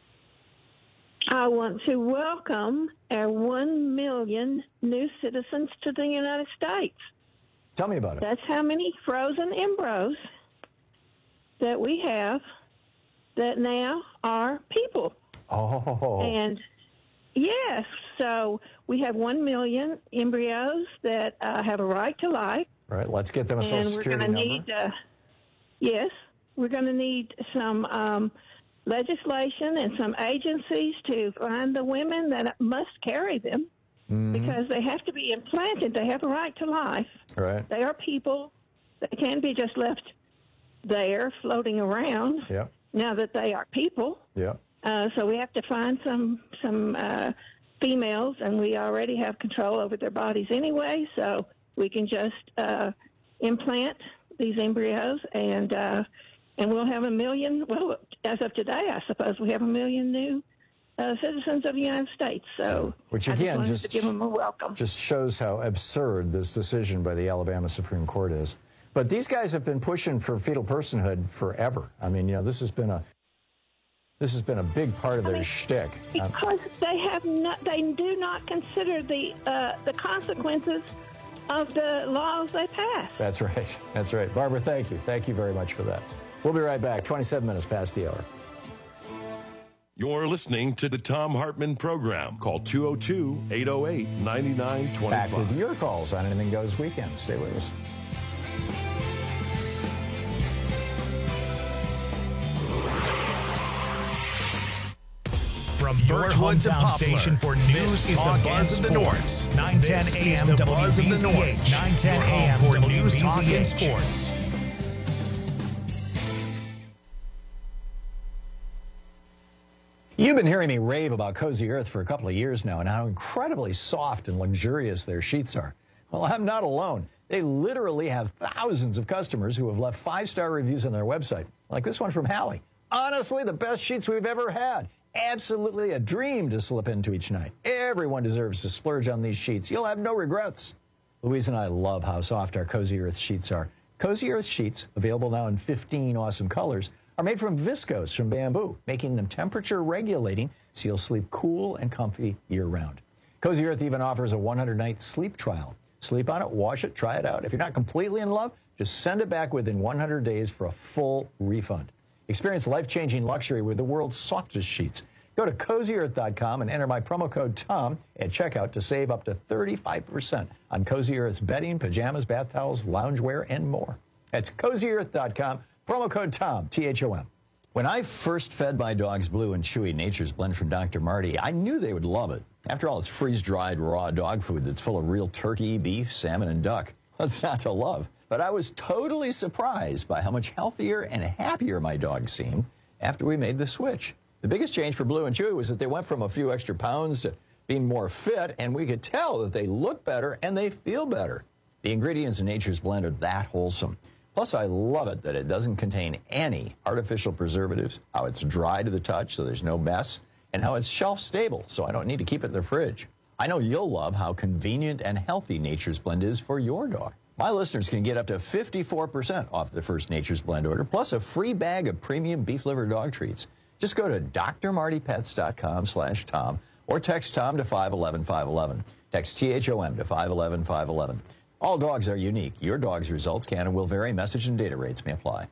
[SPEAKER 3] I want to welcome our one million new citizens to the United States.
[SPEAKER 19] Tell me about it.
[SPEAKER 3] That's how many frozen embryos that we have that now are people.
[SPEAKER 19] Oh.
[SPEAKER 3] And yes, so we have one million embryos that uh, have a right to life.
[SPEAKER 19] Right, let's get them a social security
[SPEAKER 3] and we're
[SPEAKER 19] number.
[SPEAKER 3] going to need, uh, yes, we're going to need some um, legislation and some agencies to find the women that must carry them mm-hmm. because they have to be implanted. They have a right to life.
[SPEAKER 19] Right.
[SPEAKER 3] They are people. They can't be just left there floating around
[SPEAKER 19] yep.
[SPEAKER 3] now that they are people.
[SPEAKER 19] Yep.
[SPEAKER 3] Uh, so we have to find some some uh, females, and we already have control over their bodies anyway, so we can just uh, implant these embryos, and uh, and we'll have a million, well, as of today, I suppose, we have a million new uh, citizens of the United States. So
[SPEAKER 19] Which,
[SPEAKER 3] I
[SPEAKER 19] again,
[SPEAKER 3] just,
[SPEAKER 19] just,
[SPEAKER 3] to give them a welcome.
[SPEAKER 19] just shows how absurd this decision by the Alabama Supreme Court is. But these guys have been pushing for fetal personhood forever. I mean, you know, this has been a this has been a big part of their I mean, shtick.
[SPEAKER 3] Because they have not, they do not consider the uh, the consequences of the laws they pass.
[SPEAKER 19] That's right. That's right. Barbara, thank you. Thank you very much for that. We'll be right back. twenty-seven minutes past the hour.
[SPEAKER 18] You're listening to the Thom Hartmann Program. Call two oh two, eight oh eight, nine nine two five.
[SPEAKER 19] Back with your calls on Anything Goes Weekend. Stay with us.
[SPEAKER 5] From your hometown station for news is the Buzz of the North. nine ten A M The Buzz of the North. nine ten A M for news, talk, and sports.
[SPEAKER 19] You've been hearing me rave about Cozy Earth for a couple of years now and how incredibly soft and luxurious their sheets are. Well, I'm not alone. They literally have thousands of customers who have left five-star reviews on their website, like this one from Hallie. Honestly, the best sheets we've ever had. Absolutely a dream to slip into each night. Everyone deserves to splurge on these sheets. You'll have no regrets. Louise and I love how soft our Cozy Earth sheets are. Cozy Earth sheets, available now in fifteen awesome colors, are made from viscose from bamboo, making them temperature regulating so you'll sleep cool and comfy year-round. Cozy Earth even offers a one hundred night sleep trial. Sleep on it, wash it, try it out. If you're not completely in love, just send it back within one hundred days for a full refund. Experience life-changing luxury with the world's softest sheets. Go to cozy earth dot com and enter my promo code TOM at checkout to save up to thirty-five percent on Cozy Earth's bedding, pajamas, bath towels, loungewear, and more. That's cozy earth dot com, promo code TOM, T H O M. When I first fed my dogs Blue and Chewy Nature's Blend from Doctor Marty, I knew they would love it. After all, it's freeze-dried raw dog food that's full of real turkey, beef, salmon, and duck. What's not to love? But I was totally surprised by how much healthier and happier my dogs seemed after we made the switch. The biggest change for Blue and Chewy was that they went from a few extra pounds to being more fit, and we could tell that they look better and they feel better. The ingredients in Nature's Blend are that wholesome. Plus, I love it that it doesn't contain any artificial preservatives, how it's dry to the touch so there's no mess, and how it's shelf stable, so I don't need to keep it in the fridge. I know you'll love how convenient and healthy Nature's Blend is for your dog. My listeners can get up to fifty-four percent off the first Nature's Blend order, plus a free bag of premium beef liver dog treats. Just go to d r marty pets dot com slash Tom or text Tom to five one one five one one. Text T H O M to five one one five one one. All dogs are unique. Your dog's results can and will vary. Message and data rates may apply.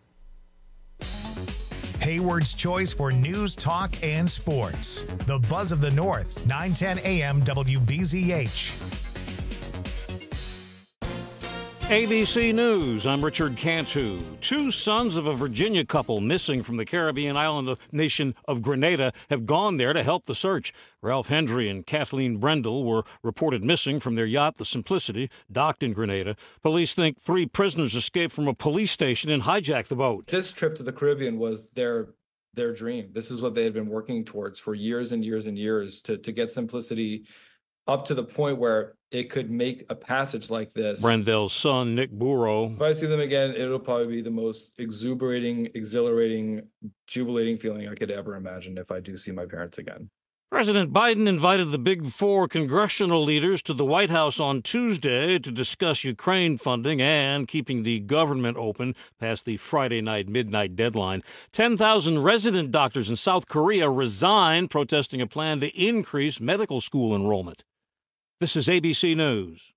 [SPEAKER 5] Hayward's choice for news, talk, and sports. The Buzz of the North, nine ten A M W B Z H.
[SPEAKER 4] A B C News, I'm Richard Cantu. Two sons of a Virginia couple missing from the Caribbean island nation of Grenada have gone there to help the search. Ralph Hendry and Kathleen Brendel were reported missing from their yacht, the Simplicity, docked in Grenada. Police think three prisoners escaped from a police station and hijacked the boat.
[SPEAKER 6] This trip to the Caribbean was their their dream. This is what they had been working towards for years and years and years, to, to get Simplicity up to the point where it could make a passage like this.
[SPEAKER 4] Brendel's son, Nick Burrow.
[SPEAKER 6] If I see them again, it'll probably be the most exuberating, exhilarating, jubilating feeling I could ever imagine if I do see my parents again.
[SPEAKER 4] President Biden invited the Big Four congressional leaders to the White House on Tuesday to discuss Ukraine funding and keeping the government open past the Friday night midnight deadline. ten thousand resident doctors in South Korea resigned, protesting a plan to increase medical school enrollment. This is A B C News.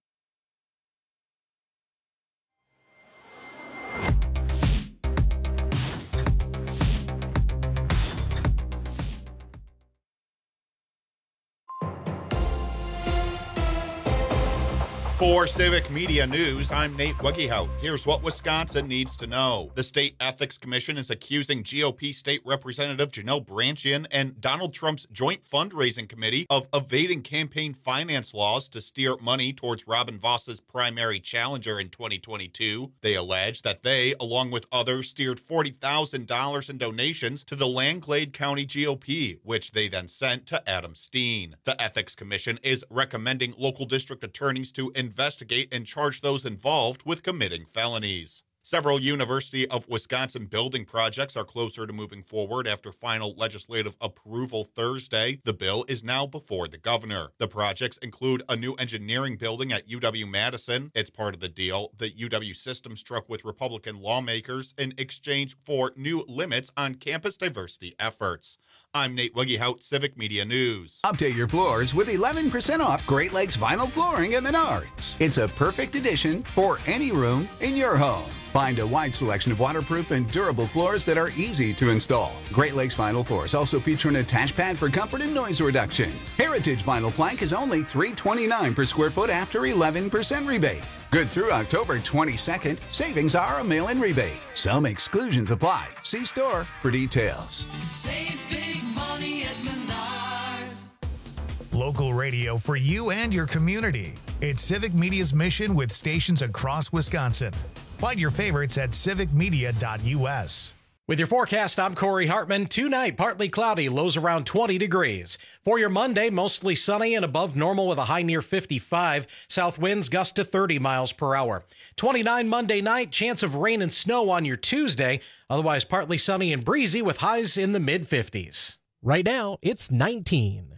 [SPEAKER 7] For Civic Media News, I'm Nate Wuggehout. Here's what Wisconsin needs to know. The State Ethics Commission is accusing G O P State Representative Janelle Branchian and Donald Trump's joint fundraising committee of evading campaign finance laws to steer money towards Robin Voss's primary challenger in twenty twenty-two. They allege that they, along with others, steered forty thousand dollars in donations to the Langlade County G O P, which they then sent to Adam Steen. The Ethics Commission is recommending local district attorneys to investigate and charge those involved with committing felonies. Several University of Wisconsin building projects are closer to moving forward after final legislative approval Thursday. The bill is now before the governor. The projects include a new engineering building at U W-Madison. It's part of the deal the U W system struck with Republican lawmakers in exchange for new limits on campus diversity efforts. I'm Nate Wuggehout, Civic Media News.
[SPEAKER 8] Update your floors with eleven percent off Great Lakes Vinyl Flooring at Menards. It's a perfect addition for any room in your home. Find a wide selection of waterproof and durable floors that are easy to install. Great Lakes Vinyl Floors also feature an attached pad for comfort and noise reduction. Heritage Vinyl Plank is only three dollars and twenty-nine cents per square foot after eleven percent rebate. Good through October twenty-second. Savings are a mail-in rebate. Some exclusions apply. See store for details.
[SPEAKER 9] Save big money at Menards.
[SPEAKER 5] Local radio for you and your community. It's Civic Media's mission with stations across Wisconsin. Find your favorites at civic media dot U S.
[SPEAKER 16] With your forecast, I'm Corey Hartman. Tonight, partly cloudy, lows around twenty degrees. For your Monday, mostly sunny and above normal with a high near fifty-five. South winds gust to thirty miles per hour. twenty-nine Monday night, chance of rain and snow on your Tuesday. Otherwise, partly sunny and breezy with highs in the mid-fifties.
[SPEAKER 17] Right now, it's nineteen.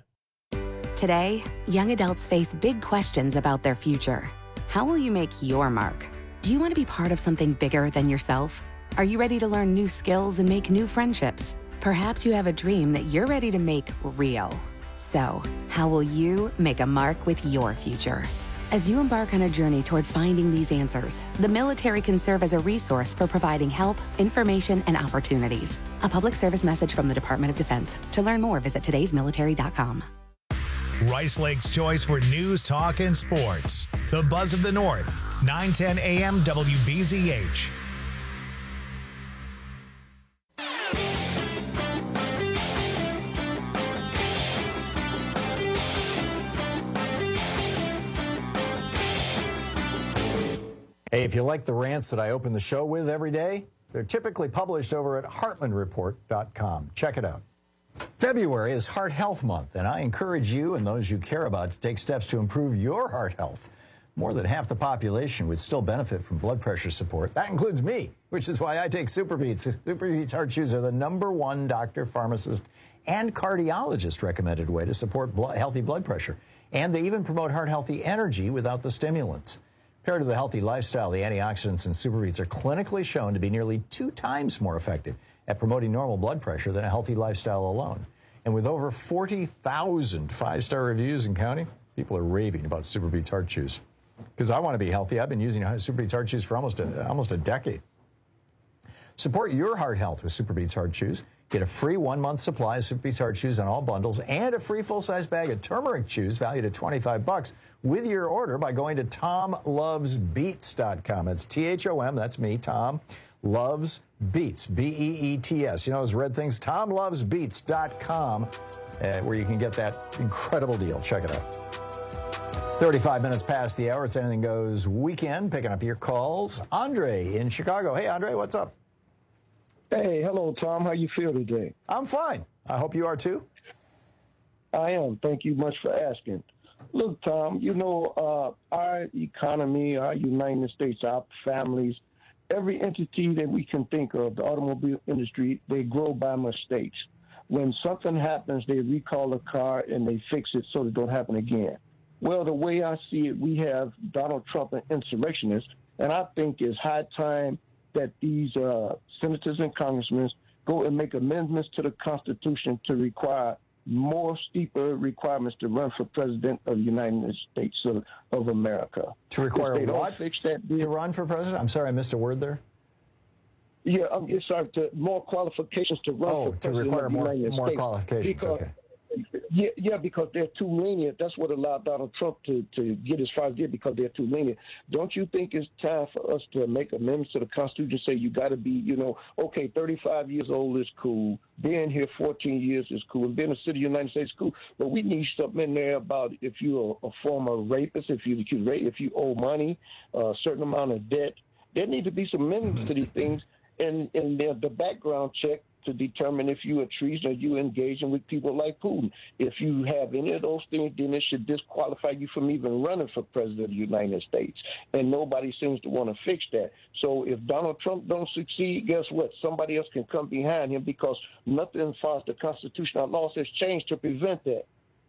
[SPEAKER 10] Today, young adults face big questions about their future. How will you make your mark? Do you want to be part of something bigger than yourself? Are you ready to learn new skills and make new friendships? Perhaps you have a dream that you're ready to make real. So, how will you make a mark with your future? As you embark on a journey toward finding these answers, the military can serve as a resource for providing help, information, and opportunities. A public service message from the Department of Defense. To learn more, visit todays military dot com.
[SPEAKER 5] Rice Lake's choice for news, talk, and sports. The Buzz of the North, nine ten A M W B Z H.
[SPEAKER 19] Hey, if you like the rants that I open the show with every day, they're typically published over at heartland report dot com. Check it out. February is Heart Health Month, and I encourage you and those you care about to take steps to improve your heart health. More than half the population would still benefit from blood pressure support. That includes me, which is why I take Superbeats. Superbeats Heart Chews are the number one doctor, pharmacist, and cardiologist-recommended way to support blood, healthy blood pressure. And they even promote heart-healthy energy without the stimulants. Paired with a healthy lifestyle, the antioxidants in Super Beets are clinically shown to be nearly two times more effective at promoting normal blood pressure than a healthy lifestyle alone. And with over forty thousand five-star reviews and counting, people are raving about Super Beets Heart Chews. Because I want to be healthy. I've been using Super Beets Heart Chews for almost a, almost a decade. Support your heart health with Super Beets Heart Chews. Get a free one-month supply of Super Beets Heart Chews on all bundles and a free full-size bag of turmeric chews valued at twenty-five bucks with your order by going to tom loves beets dot com. It's T H O M, that's me, Tom Loves Beets, B E E T S. You know those red things? tom loves beets dot com, uh, where you can get that incredible deal. Check it out. thirty-five minutes past the hour. It's Anything Goes weekend. Picking up your calls. Andre in Chicago. Hey, Andre, what's up?
[SPEAKER 11] Hey, hello, Tom. How you feel today?
[SPEAKER 19] I'm fine. I hope you are too.
[SPEAKER 11] I am. Thank you much for asking. Look, Tom, you know, uh, our economy, our United States, our families, every entity that we can think of, the automobile industry, they grow by mistakes. When something happens, they recall the car and they fix it so it don't happen again. Well, the way I see it, we have Donald Trump an insurrectionist, and I think it's high time that these uh, senators and congressmen go and make amendments to the Constitution to require more steeper requirements to run for president of the United States of, of America.
[SPEAKER 19] To require
[SPEAKER 11] if they
[SPEAKER 19] what?
[SPEAKER 11] Don't fix that deal,
[SPEAKER 19] to run for president? I'm sorry, I missed a word there.
[SPEAKER 11] Yeah, I'm sorry. To more qualifications to run
[SPEAKER 19] oh,
[SPEAKER 11] for
[SPEAKER 19] to
[SPEAKER 11] president
[SPEAKER 19] require
[SPEAKER 11] of the
[SPEAKER 19] more,
[SPEAKER 11] United
[SPEAKER 19] more
[SPEAKER 11] States.
[SPEAKER 19] qualifications.
[SPEAKER 11] Because,
[SPEAKER 19] okay.
[SPEAKER 11] Yeah, yeah, because they're too lenient. That's what allowed Donald Trump to, to get as far as he did, because they're too lenient. Don't you think it's time for us to make amendments to the Constitution, say you got to be, you know, okay, thirty-five years old is cool, being here fourteen years is cool, and being a citizen of the United States is cool, but we need something in there about if you're a, a former rapist, if you if you owe money, a certain amount of debt. There need to be some amendments to these things, and, and the, the background check to determine if you are treason or you engaging with people like Putin. If you have any of those things, then it should disqualify you from even running for president of the United States. And nobody seems to want to fix that. So if Donald Trump don't succeed, guess what? Somebody else can come behind him, because nothing as far as the constitutional laws has changed to prevent that.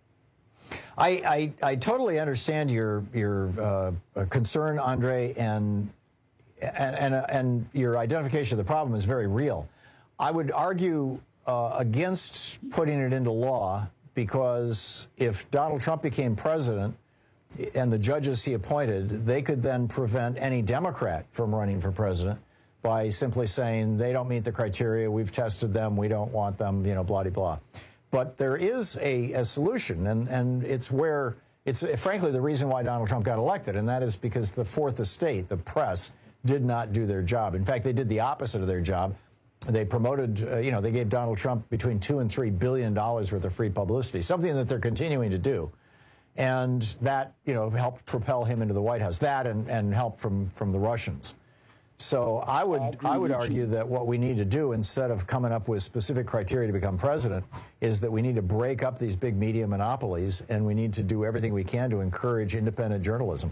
[SPEAKER 19] I, I, I totally understand your your uh, concern, Andre, and and, and and your identification of the problem is very real. I would argue uh, against putting it into law, because if Donald Trump became president and the judges he appointed, they could then prevent any Democrat from running for president by simply saying they don't meet the criteria, we've tested them, we don't want them, you know, blah, blah, blah. But there is a, a solution, and, and it's where, it's frankly the reason why Donald Trump got elected, and that is because the fourth estate, the press, did not do their job. In fact, they did the opposite of their job. They promoted, uh, you know, they gave Donald Trump between two and three billion dollars worth of free publicity, something that they're continuing to do. And that, you know, helped propel him into the White House, that and, and help from, from the Russians. So I would, I would argue that what we need to do, instead of coming up with specific criteria to become president, is that we need to break up these big media monopolies, and we need to do everything we can to encourage independent journalism.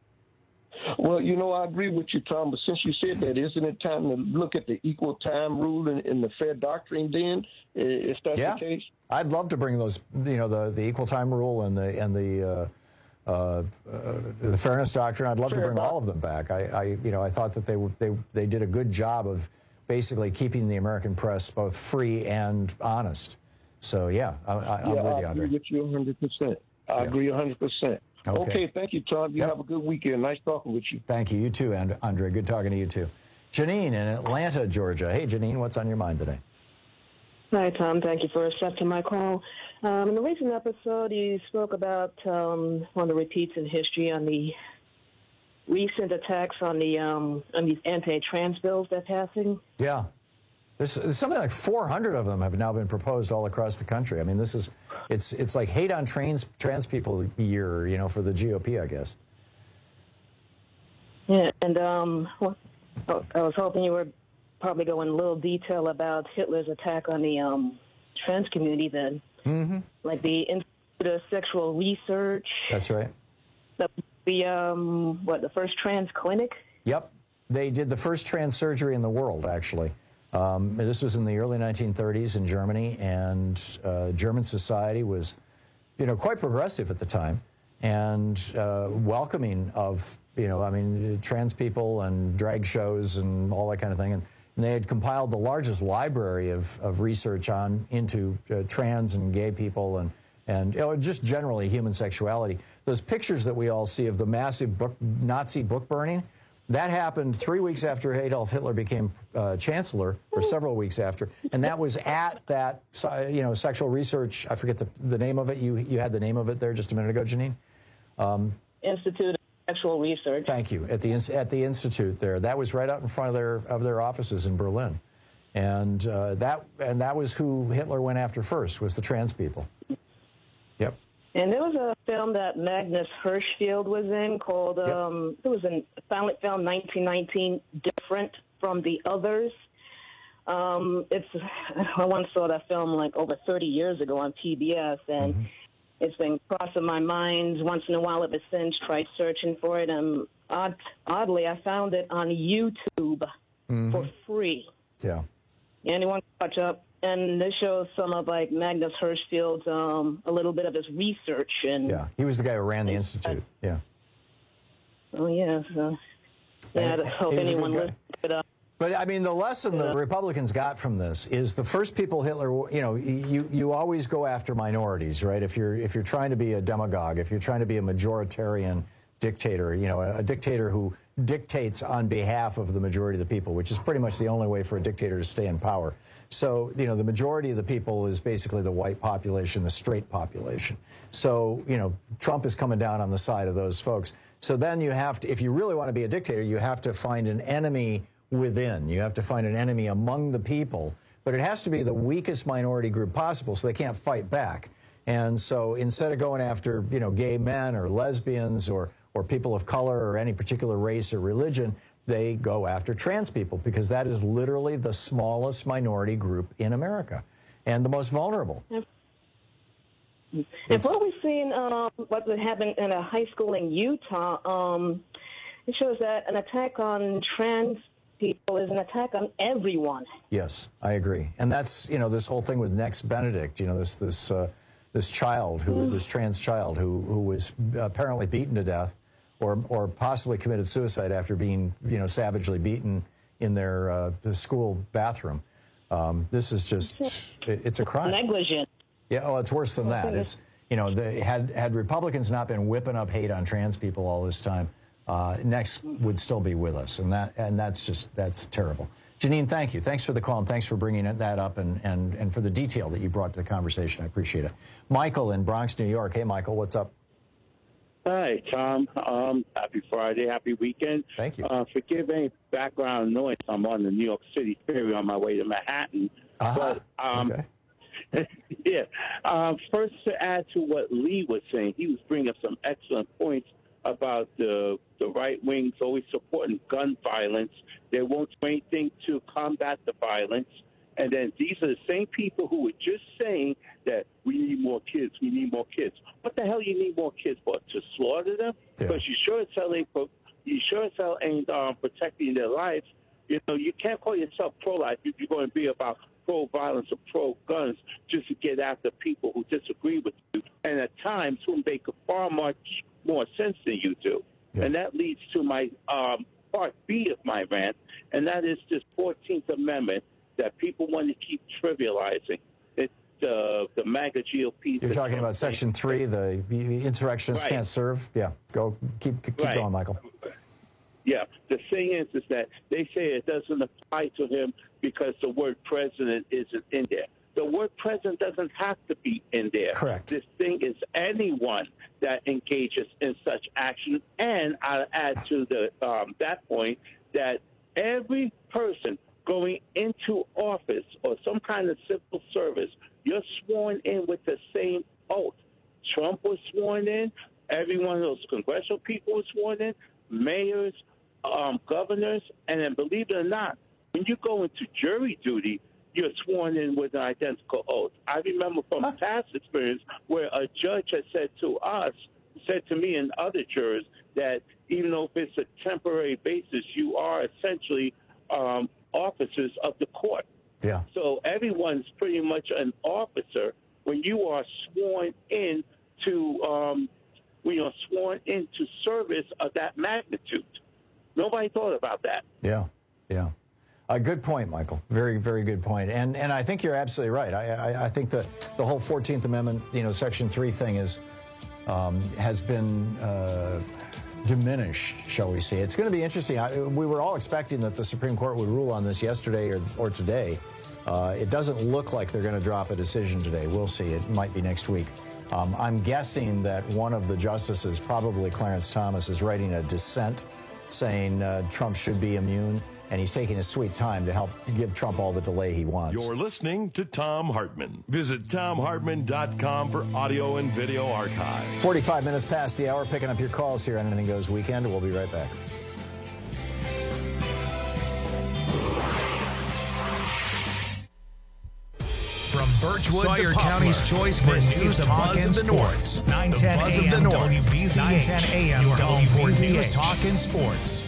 [SPEAKER 11] Well, you know, I agree with you, Tom, but since you said that, isn't it time to look at the equal time rule in, in the fair doctrine then, if that's
[SPEAKER 19] yeah.
[SPEAKER 11] the case?
[SPEAKER 19] I'd love to bring those, you know, the, the equal time rule and the and the uh, uh, uh, the fairness doctrine. I'd love fair to bring doc- all of them back. I, I, you know, I thought that they were, they they did a good job of basically keeping the American press both free and honest. So yeah, I, I, I'm
[SPEAKER 11] yeah,
[SPEAKER 19] with you,
[SPEAKER 11] I
[SPEAKER 19] Andre.
[SPEAKER 11] agree with you one hundred percent. I yeah. agree one hundred percent. Okay. okay, thank you, Tom. You yep. have a good weekend. Nice talking with you.
[SPEAKER 19] Thank you. You too, and Andre. Good talking to you too. Janine in Atlanta, Georgia. Hey, Janine, what's on your mind today?
[SPEAKER 12] Hi, Tom. Thank you for accepting my call. Um, in the recent episode, you spoke about um, one of the repeats in history on the recent attacks on the um, on these anti-trans bills they're passing.
[SPEAKER 19] Yeah. There's, there's something like four hundred of them have now been proposed all across the country. I mean, this is, it's it's like hate on trans, trans people year, you know, for the G O P, I guess.
[SPEAKER 12] Yeah, and um, well, I was hoping you were probably going in a little detail about Hitler's attack on the um, trans community then.
[SPEAKER 19] Mm-hmm.
[SPEAKER 12] Like the Institute of Sexual Research.
[SPEAKER 19] That's right.
[SPEAKER 12] The, the um, what, the first trans clinic?
[SPEAKER 19] Yep. They did the first trans surgery in the world, actually. Um, this was in the early nineteen thirties in Germany, and uh, German society was, you know, quite progressive at the time, and uh, welcoming of, you know, I mean, trans people and drag shows and all that kind of thing. And, and they had compiled the largest library of, of research on into uh, trans and gay people and, and you know, just generally human sexuality. Those pictures that we all see of the massive book, Nazi book burning, that happened three weeks after Adolf Hitler became uh, chancellor, or several weeks after, and that was at that, you know, sexual research. I forget the the name of it. You you had the name of it there just a minute ago, Janine. Um,
[SPEAKER 12] Institute of Sexual Research.
[SPEAKER 19] Thank you. At the at the institute there, that was right out in front of their of their offices in Berlin, and uh, that and that was who Hitler went after first, was the trans people. Yep.
[SPEAKER 12] And there was a film that Magnus Hirschfeld was in called, um, it was a silent film, nineteen nineteen, Different from the Others. Um, it's, I once saw that film like over thirty years ago on P B S, and mm-hmm. it's been crossing my mind once in a while ever since, tried searching for it, and odd, oddly I found it on YouTube mm-hmm. for free.
[SPEAKER 19] Yeah.
[SPEAKER 12] Anyone can catch up. And this shows some of like Magnus Hirschfeld's, um, a little bit of his research. And
[SPEAKER 19] yeah, he was the guy who ran the institute. Yeah.
[SPEAKER 12] Oh yeah. So, yeah. I hope anyone looked it up.
[SPEAKER 19] But I mean, the lesson yeah. the Republicans got from this is the first people Hitler, you know, you you always go after minorities, right? If you're if you're trying to be a demagogue, if you're trying to be a majoritarian dictator, you know, a, a dictator who dictates on behalf of the majority of the people, which is pretty much the only way for a dictator to stay in power. So, you know, the majority of the people is basically the white population, the straight population. So, you know, Trump is coming down on the side of those folks. So then you have to, if you really want to be a dictator, you have to find an enemy within. You have to find an enemy among the people. But it has to be the weakest minority group possible so they can't fight back. And so instead of going after, you know, gay men or lesbians or, or people of color or any particular race or religion, they go after trans people because that is literally the smallest minority group in America and the most vulnerable.
[SPEAKER 12] And what we've seen, um, what happened in a high school in Utah, um, it shows that an attack on trans people is an attack on everyone.
[SPEAKER 19] Yes, I agree. And that's, you know, this whole thing with Next Benedict, you know, this this uh, this child, who mm. this trans child who, who was apparently beaten to death. Or, or possibly committed suicide after being, you know, savagely beaten in their uh, school bathroom. Um, this is just, it, it's a crime.
[SPEAKER 12] Negligent.
[SPEAKER 19] Yeah, oh, it's worse than that. It's, you know, they had had Republicans not been whipping up hate on trans people all this time, uh, Next would still be with us, and that and that's just that's terrible. Janine, thank you. Thanks for the call, and thanks for bringing that up, and and and for the detail that you brought to the conversation. I appreciate it. Michael in Bronx, New York. Hey, Michael, what's up?
[SPEAKER 13] Hi, Tom. Um, happy Friday. Happy weekend.
[SPEAKER 19] Thank you.
[SPEAKER 13] Uh, forgive any background noise. I'm on the New York City ferry on my way to Manhattan.
[SPEAKER 19] Uh-huh.
[SPEAKER 13] But, um,
[SPEAKER 19] okay.
[SPEAKER 13] yeah. Um, first, to add to what Lee was saying, he was bringing up some excellent points about the the right wings always supporting gun violence. They won't do anything to combat the violence. And then these are the same people who were just saying that we need more kids, we need more kids. What the hell you need more kids for? To slaughter them?
[SPEAKER 19] Yeah.
[SPEAKER 13] Because you sure as hell ain't, you sure as hell ain't um, protecting their lives. You know, you can't call yourself pro-life if you're going to be about pro-violence or pro-guns just to get after people who disagree with you, and at times who make far much more sense than you do.
[SPEAKER 19] Yeah.
[SPEAKER 13] And that leads to my um, part B of my rant, and that is this fourteenth Amendment that people want to keep trivializing. It's uh, the MAGA G O P.
[SPEAKER 19] You're talking about Section three, the, the insurrectionists
[SPEAKER 13] right.
[SPEAKER 19] can't serve? Yeah, go, keep keep
[SPEAKER 13] right.
[SPEAKER 19] going, Michael.
[SPEAKER 13] Yeah, the thing is, is that they say it doesn't apply to him because the word president isn't in there. The word president doesn't have to be in there.
[SPEAKER 19] Correct.
[SPEAKER 13] This thing is anyone that engages in such action. And I'll add to the um, that point that every person going into office or some kind of civil service, you're sworn in with the same oath. Trump was sworn in. Every one of those congressional people was sworn in. Mayors, um, governors, and then believe it or not, when you go into jury duty, you're sworn in with an identical oath. I remember from huh. past experience where a judge had said to us, said to me and other jurors that even though if it's a temporary basis, you are essentially um, officers of the court.
[SPEAKER 19] Yeah.
[SPEAKER 13] So everyone's pretty much an officer when you are sworn in to, um, when you're sworn into service of that magnitude. Nobody thought about that.
[SPEAKER 19] Yeah, yeah. A good point, Michael. Very, very good point. And and I think you're absolutely right. I I, I think that the whole fourteenth Amendment, you know, Section three thing is um, has been uh, diminished, shall we say. It's going to be interesting. I, we were all expecting that the Supreme Court would rule on this yesterday or, or today. Uh, it doesn't look like they're going to drop a decision today. We'll see. It might be next week. Um, I'm guessing that one of the justices, probably Clarence Thomas, is writing a dissent saying uh, Trump should be immune, and he's taking his sweet time to help give Trump all the delay he wants.
[SPEAKER 18] You're listening to Thom Hartmann. Visit Thom Hartmann dot com for audio and video archive.
[SPEAKER 19] forty-five minutes past the hour, picking up your calls here on Anything Goes Weekend. We'll be right back.
[SPEAKER 5] From Birchwood
[SPEAKER 14] Sawyer
[SPEAKER 5] to
[SPEAKER 14] County's choice for
[SPEAKER 5] this
[SPEAKER 14] news
[SPEAKER 5] is the
[SPEAKER 14] talk
[SPEAKER 5] Buzz
[SPEAKER 14] in
[SPEAKER 5] of
[SPEAKER 14] the
[SPEAKER 5] the
[SPEAKER 14] North.
[SPEAKER 5] North. nine ten
[SPEAKER 14] The Buzz
[SPEAKER 5] A
[SPEAKER 14] of the
[SPEAKER 5] M
[SPEAKER 14] North.
[SPEAKER 5] W B Z H.
[SPEAKER 14] nine ten A M
[SPEAKER 5] Your home for
[SPEAKER 14] W B Z H.
[SPEAKER 5] news, talk, and sports.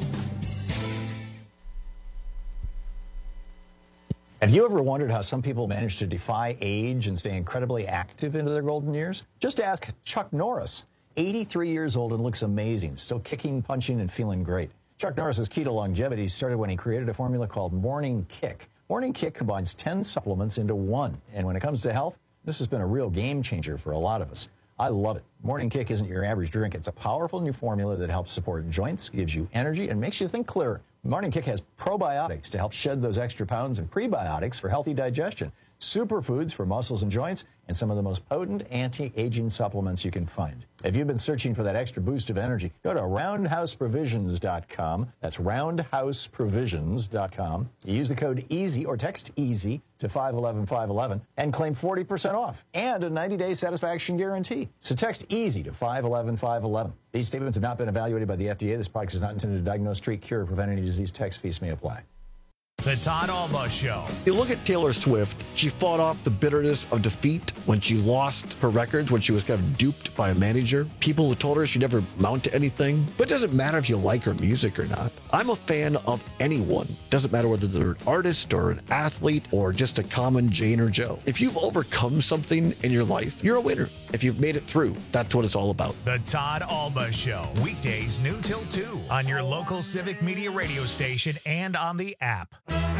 [SPEAKER 19] Have you ever wondered how some people manage to defy age and stay incredibly active into their golden years? Just ask Chuck Norris, eighty-three years old and looks amazing, still kicking, punching, and feeling great. Chuck Norris's key to longevity started when he created a formula called Morning Kick. Morning Kick combines ten supplements into one. And when it comes to health, this has been a real game changer for a lot of us. I love it. Morning Kick isn't your average drink. It's a powerful new formula that helps support joints, gives you energy, and makes you think clearer. Morning Kick has probiotics to help shed those extra pounds and prebiotics for healthy digestion, superfoods for muscles and joints, and some of the most potent anti-aging supplements you can find. If you've been searching for that extra boost of energy, go to roundhouse provisions dot com. That's roundhouse provisions dot com. You use the code EASY or text EASY to five one one five one one and claim forty percent off and a ninety-day satisfaction guarantee. So text EASY to five one one five one one. These statements have not been evaluated by the F D A. This product is not intended to diagnose, treat, cure, or prevent any disease. Text fees may apply.
[SPEAKER 5] The Todd Alba Show.
[SPEAKER 27] You look at Taylor Swift, she fought off the bitterness of defeat when she lost her records, when she was kind of duped by a manager. People who told her she'd never mount to anything. But it doesn't matter if you like her music or not. I'm a fan of anyone. Doesn't matter whether they're an artist or an athlete or just a common Jane or Joe. If you've overcome something in your life, you're a winner. If you've made it through, that's what it's all about.
[SPEAKER 5] The Todd Alba Show. Weekdays noon till two on your local Civic Media radio station and on the app.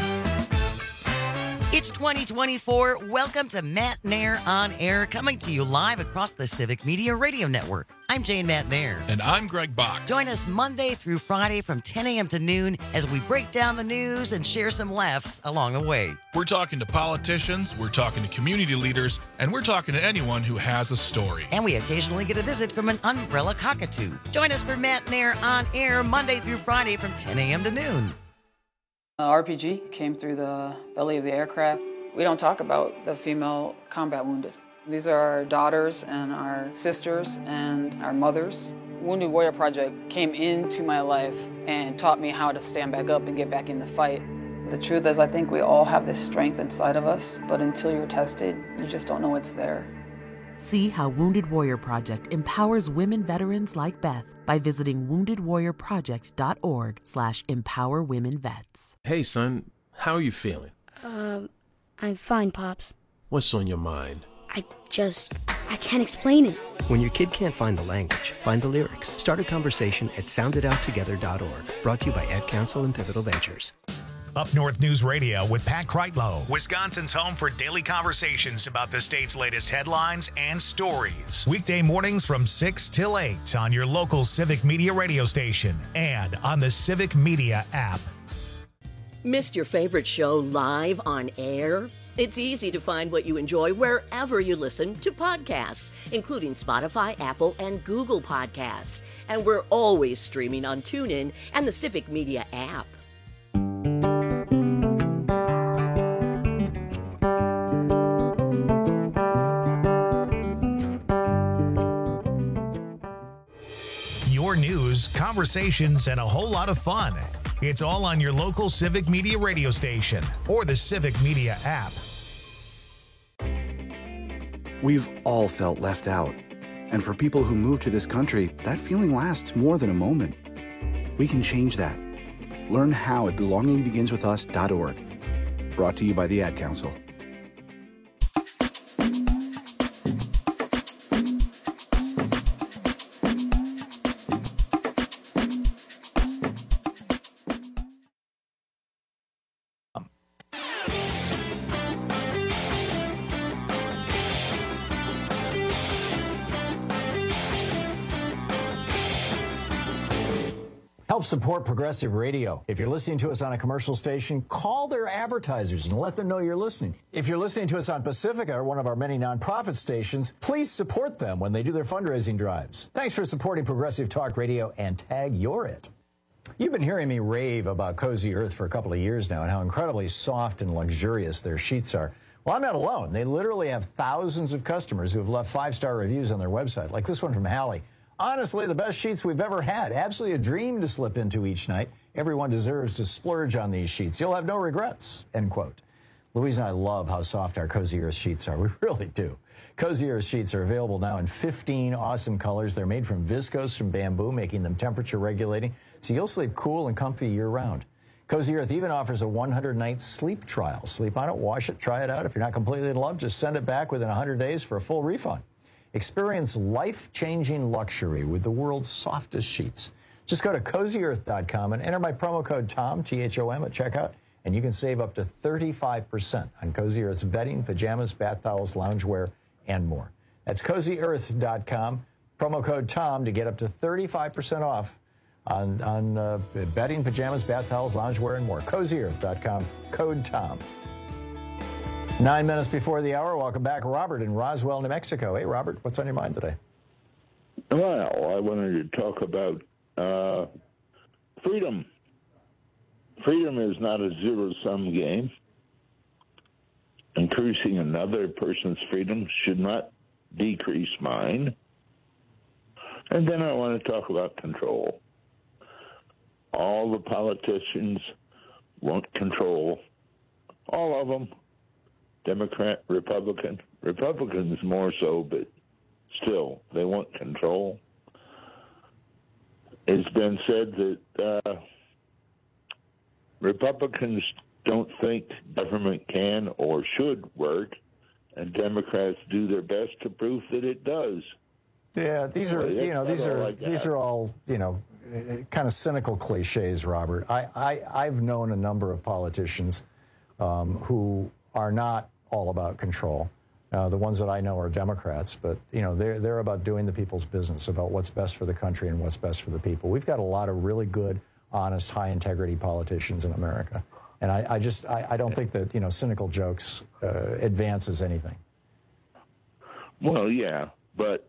[SPEAKER 15] It's twenty twenty-four. Welcome to Matt Nair on Air, coming to you live across the Civic Media Radio Network. I'm Jane Matt Nair.
[SPEAKER 20] And I'm Greg Bach.
[SPEAKER 15] Join us Monday through Friday from ten a.m. to noon as we break down the news and share some laughs along the way.
[SPEAKER 20] We're talking to politicians, we're talking to community leaders, and we're talking to anyone who has a story.
[SPEAKER 15] And we occasionally get a visit from an umbrella cockatoo. Join us for Matt Nair on Air Monday through Friday from ten a.m. to noon.
[SPEAKER 21] Uh, R P G came through the belly of the aircraft. We don't talk about the female combat wounded. These are our daughters and our sisters and our mothers. Wounded Warrior Project came into my life and taught me how to stand back up and get back in the fight. The truth is, I think we all have this strength inside of us, but until you're tested, you just don't know it's there.
[SPEAKER 22] See how Wounded Warrior Project empowers women veterans like Beth by visiting wounded warrior project dot org slash empower women vets.
[SPEAKER 23] Hey, son, how are you feeling?
[SPEAKER 24] Um, I'm fine, Pops.
[SPEAKER 23] What's on your mind?
[SPEAKER 24] I just, I can't explain it.
[SPEAKER 25] When your kid can't find the language, find the lyrics. Start a conversation at sound it out together dot org. Brought to you by Ad Council and Pivotal Ventures.
[SPEAKER 5] Up North News Radio with Pat Kreitlow, Wisconsin's home for daily conversations about the state's latest headlines and stories. Weekday mornings from six till eight on your local Civic Media radio station and on the Civic Media app.
[SPEAKER 28] Missed your favorite show live on air? It's easy to find what you enjoy wherever you listen to podcasts, including Spotify, Apple, and Google Podcasts. And we're always streaming on TuneIn and the Civic Media app.
[SPEAKER 5] Your news, conversations, and a whole lot of fun. It's all on your local Civic Media radio station or the Civic Media app.
[SPEAKER 29] We've all felt left out. And for people who move to this country, that feeling lasts more than a moment. We can change that. Learn how at belonging begins with us dot org. Brought to you by the Ad Council.
[SPEAKER 19] Help support Progressive Radio. If you're listening to us on a commercial station, call their advertisers and let them know you're listening. If you're listening to us on Pacifica, or one of our many nonprofit stations, please support them when they do their fundraising drives. Thanks for supporting Progressive Talk Radio, and tag you're it. You've been hearing me rave about Cozy Earth for a couple of years now and how incredibly soft and luxurious their sheets are. Well, I'm not alone. They literally have thousands of customers who have left five-star reviews on their website, like this one from Hallie. Honestly, the best sheets we've ever had. Absolutely a dream to slip into each night. Everyone deserves to splurge on these sheets. You'll have no regrets, end quote. Louise and I love how soft our Cozy Earth sheets are. We really do. Cozy Earth sheets are available now in fifteen awesome colors. They're made from viscose from bamboo, making them temperature regulating, so you'll sleep cool and comfy year-round. Cozy Earth even offers a one hundred night sleep trial. Sleep on it, wash it, try it out. If you're not completely in love, just send it back within one hundred days for a full refund. Experience life-changing luxury with the world's softest sheets. Just go to cozy earth dot com and enter my promo code TOM, T H O M, at checkout, and you can save up to thirty-five percent on Cozy Earth's bedding, pajamas, bath towels, loungewear, and more. That's cozy earth dot com, promo code TOM to get up to thirty-five percent off on, on uh, bedding, pajamas, bath towels, loungewear, and more. cozy earth dot com, code TOM. Nine minutes before the hour, welcome back, Robert in Roswell, New Mexico. Hey, Robert, what's on your mind today?
[SPEAKER 1] Well, I wanted to talk about uh, freedom. Freedom is not a zero-sum game. Increasing another person's freedom should not decrease mine. And then I want to talk about control. All the politicians want control. All of them. Democrat, Republican. Republicans more so, but still, they want control. It's been said that uh, Republicans don't think government can or should work, and Democrats do their best to prove that it does.
[SPEAKER 19] Yeah, these are, you know, these are these are all, you know, kind of cynical cliches, Robert. I, I, I've known a number of politicians um, who are not all about control. Uh, the ones that I know are Democrats, but, you know, they're, they're about doing the people's business, about what's best for the country and what's best for the people. We've got a lot of really good, honest, high-integrity politicians in America. And I, I just, I, I don't think that, you know, cynical jokes uh, advances anything.
[SPEAKER 1] Well, yeah, but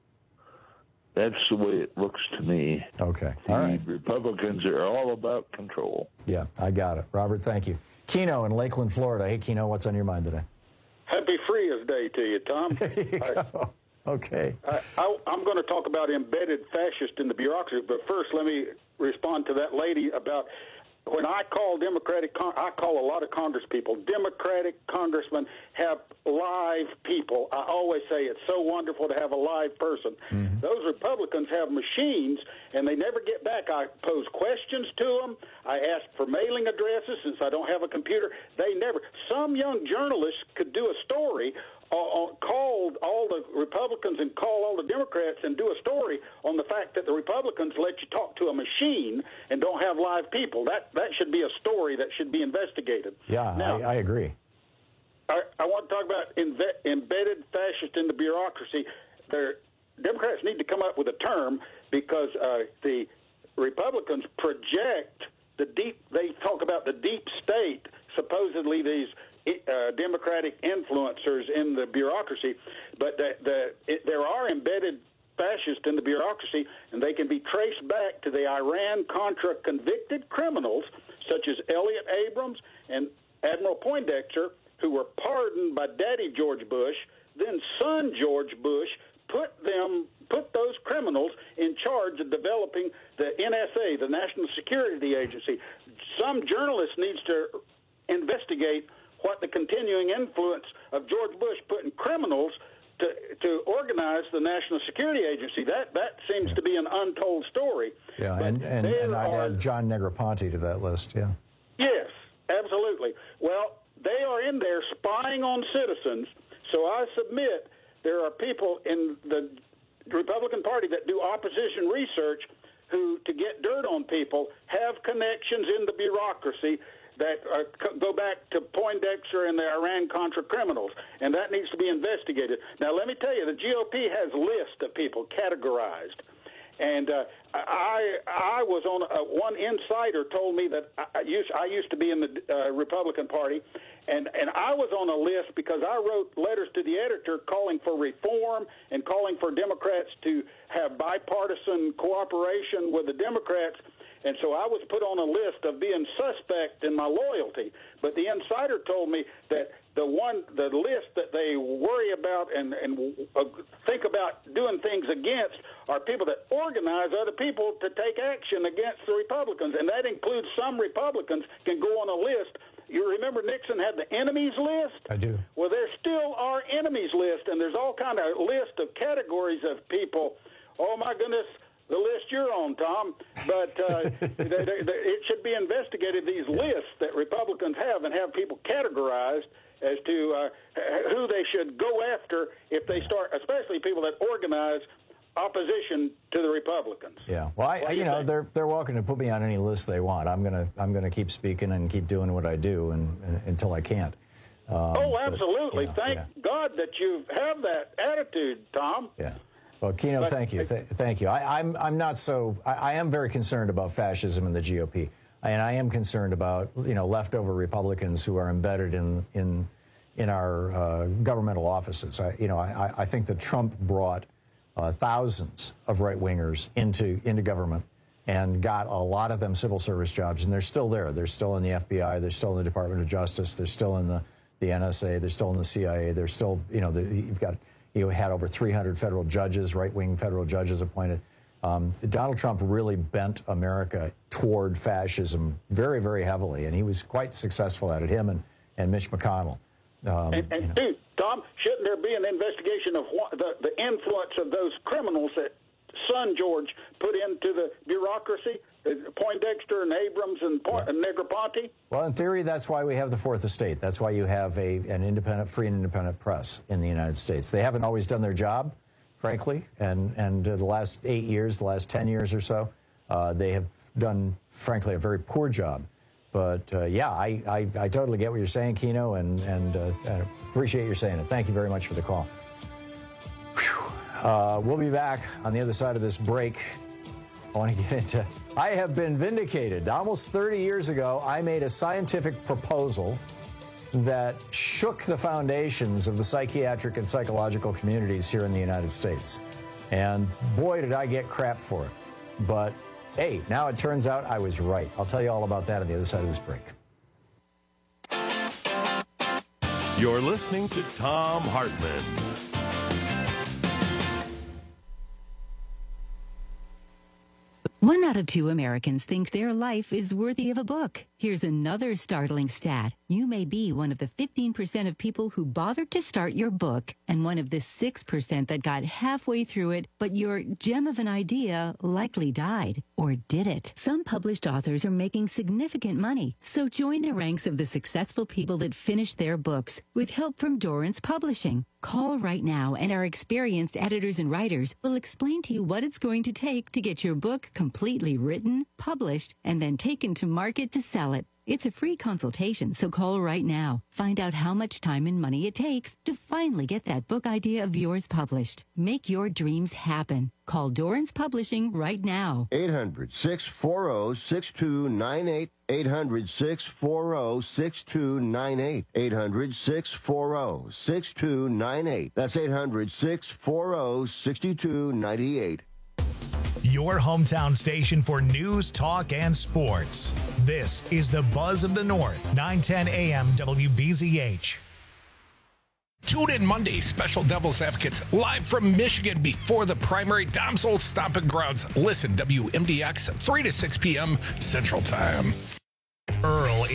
[SPEAKER 1] that's the way it looks to me.
[SPEAKER 19] Okay,
[SPEAKER 1] the
[SPEAKER 19] all right.
[SPEAKER 1] Republicans are all about control.
[SPEAKER 19] Yeah, I got it. Robert, thank you. Keno in Lakeland, Florida. Hey, Keno, what's on your mind today?
[SPEAKER 2] Happy Frias Day to you, Tom.
[SPEAKER 19] There you go. Okay.
[SPEAKER 2] I, I, I'm going to talk about embedded fascists in the bureaucracy, but first let me respond to that lady about when I call Democratic, I call a lot of Congress people. Democratic congressmen have live people. I always say it's so wonderful to have a live person. Mm-hmm. Those Republicans have machines, and they never get back. I pose questions to them. I ask for mailing addresses since I don't have a computer. They never. Some young journalists could do a story Uh, called all the Republicans and call all the Democrats and do a story on the fact that the Republicans let you talk to a machine and don't have live people. That that should be a story that should be investigated.
[SPEAKER 19] Yeah,
[SPEAKER 2] now,
[SPEAKER 19] I, I agree.
[SPEAKER 2] I, I want to talk about inve- embedded fascists in the bureaucracy. The Democrats need to come up with a term because uh, the Republicans project the deep, they talk about the deep state, supposedly these Uh, Democratic influencers in the bureaucracy, but the, the, it, there are embedded fascists in the bureaucracy, and they can be traced back to the Iran-Contra convicted criminals such as Elliot Abrams and Admiral Poindexter, who were pardoned by Daddy George Bush. Then son George Bush put them, put those criminals in charge of developing the N S A, the National Security Agency. Some journalist needs to investigate what the continuing influence of George Bush putting criminals to to organize the National Security Agency. That that seems to be an untold story.
[SPEAKER 19] Yeah, and, and, and I'd are, add John Negroponte to that list, yeah.
[SPEAKER 2] Yes, absolutely. Well, they are in there spying on citizens, so I submit there are people in the Republican Party that do opposition research who, to get dirt on people, have connections in the bureaucracy that uh, go back to Poindexter and the Iran-Contra criminals, and that needs to be investigated. Now, let me tell you, the G O P has lists of people categorized, and uh, I I was on a, one insider told me that I used I used to be in the uh, Republican Party, and and I was on a list because I wrote letters to the editor calling for reform and calling for Democrats to have bipartisan cooperation with the Democrats. And so I was put on a list of being suspect in my loyalty. But the insider told me that the one, the list that they worry about and, and uh, think about doing things against are people that organize other people to take action against the Republicans. And that includes some Republicans can go on a list. You remember Nixon had the enemies list?
[SPEAKER 19] I do.
[SPEAKER 2] Well, there still are enemies list, and there's all kind of list of categories of people. Oh, my goodness. The list you're on, Tom, but uh, they, they, they, it should be investigated, these lists that Republicans have, and have people categorized as to uh, who they should go after if they start, especially people that organize opposition to the Republicans.
[SPEAKER 19] Yeah, well, I, you know, they're they're welcome to put me on any list they want. I'm gonna I'm gonna keep speaking and keep doing what I do, and, and until I can't. Um,
[SPEAKER 2] oh, absolutely!
[SPEAKER 19] But, you know,
[SPEAKER 2] Thank
[SPEAKER 19] yeah.
[SPEAKER 2] God that you have that attitude, Tom.
[SPEAKER 19] Yeah. Well, Keno, but, thank you. Th- thank you. I, I'm I'm not so. I, I am very concerned about fascism in the G O P, and I am concerned about you know leftover Republicans who are embedded in in in our uh, governmental offices. I, you know, I, I think that Trump brought uh, thousands of right wingers into into government and got a lot of them civil service jobs, and they're still there. They're still in the F B I. They're still in the Department of Justice. They're still in the the N S A. They're still in the C I A. They're still you know the, you've got. You had over three hundred federal judges, right-wing federal judges appointed. Um, Donald Trump really bent America toward fascism very, very heavily, and he was quite successful at it, him and, and Mitch McConnell. Um,
[SPEAKER 2] and and
[SPEAKER 19] you know.
[SPEAKER 2] dude, Tom, shouldn't there be an investigation of what, the, the influence of those criminals that son George put into the bureaucracy? Poindexter and Abrams and, Point, yeah. and Negroponte?
[SPEAKER 19] Well, in theory, that's why we have the Fourth Estate. That's why you have a an independent, free and independent press in the United States. They haven't always done their job, frankly, and, and uh, the last eight years, the last ten years or so, uh, they have done, frankly, a very poor job. But, uh, yeah, I, I, I totally get what you're saying, Keno, and, and uh, I appreciate your saying it. Thank you very much for the call. Uh, we'll be back on the other side of this break. I want to get into... I have been vindicated. Almost thirty years ago, I made a scientific proposal that shook the foundations of the psychiatric and psychological communities here in the United States. And boy, did I get crap for it. But hey, now it turns out I was right. I'll tell you all about that on the other side of this break.
[SPEAKER 18] You're listening to Thom Hartmann.
[SPEAKER 3] One out of two Americans think their life is worthy of a book. Here's another startling stat. You may be one of the fifteen percent of people who bothered to start your book and one of the six percent that got halfway through it, but your gem of an idea likely died. Or did it? Some published authors are making significant money, so join the ranks of the successful people that finished their books with help from Dorrance Publishing. Call right now, and our experienced editors and writers will explain to you what it's going to take to get your book completely written, published, and then taken to market to sell it. It's a free consultation, so call right now. Find out how much time and money it takes to finally get that book idea of yours published. Make your dreams happen. Call Dorrance Publishing right now.
[SPEAKER 4] eight hundred, six four zero, six two nine eight. eight hundred, six four zero, six two nine eight. eight hundred, six four zero, six two nine eight. That's eight hundred, six four zero, six two nine eight.
[SPEAKER 5] Your hometown station for news, talk, and sports. This is the Buzz of the North, nine ten A M W B Z H.
[SPEAKER 6] Tune in Monday, Special Devil's Advocates, live from Michigan before the primary. Dom's Old Stomping Grounds. Listen, W M D X, three to six p.m. Central Time.
[SPEAKER 5] Earl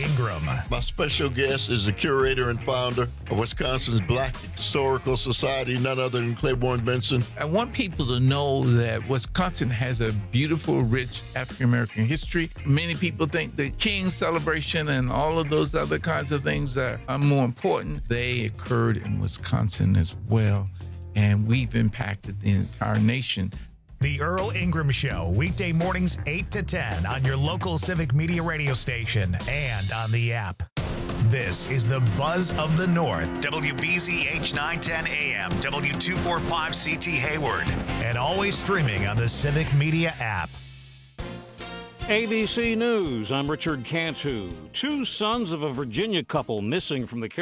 [SPEAKER 5] Ingram.
[SPEAKER 7] My special guest is the curator and founder of Wisconsin's Black Historical Society, none other than Claiborne Benson.
[SPEAKER 8] I want people to know that Wisconsin has a beautiful, rich African-American history. Many people think the King's celebration and all of those other kinds of things are, are more important. They occurred in Wisconsin as well, and we've impacted the entire nation.
[SPEAKER 5] The Earl Ingram Show, weekday mornings eight to ten on your local Civic Media radio station and on the app. This is the Buzz of the North, W B Z H nine ten A M, W two forty-five C T Hayward, and always streaming on the Civic Media app.
[SPEAKER 9] A B C News, I'm Richard Cantu. Two sons of a Virginia couple missing from the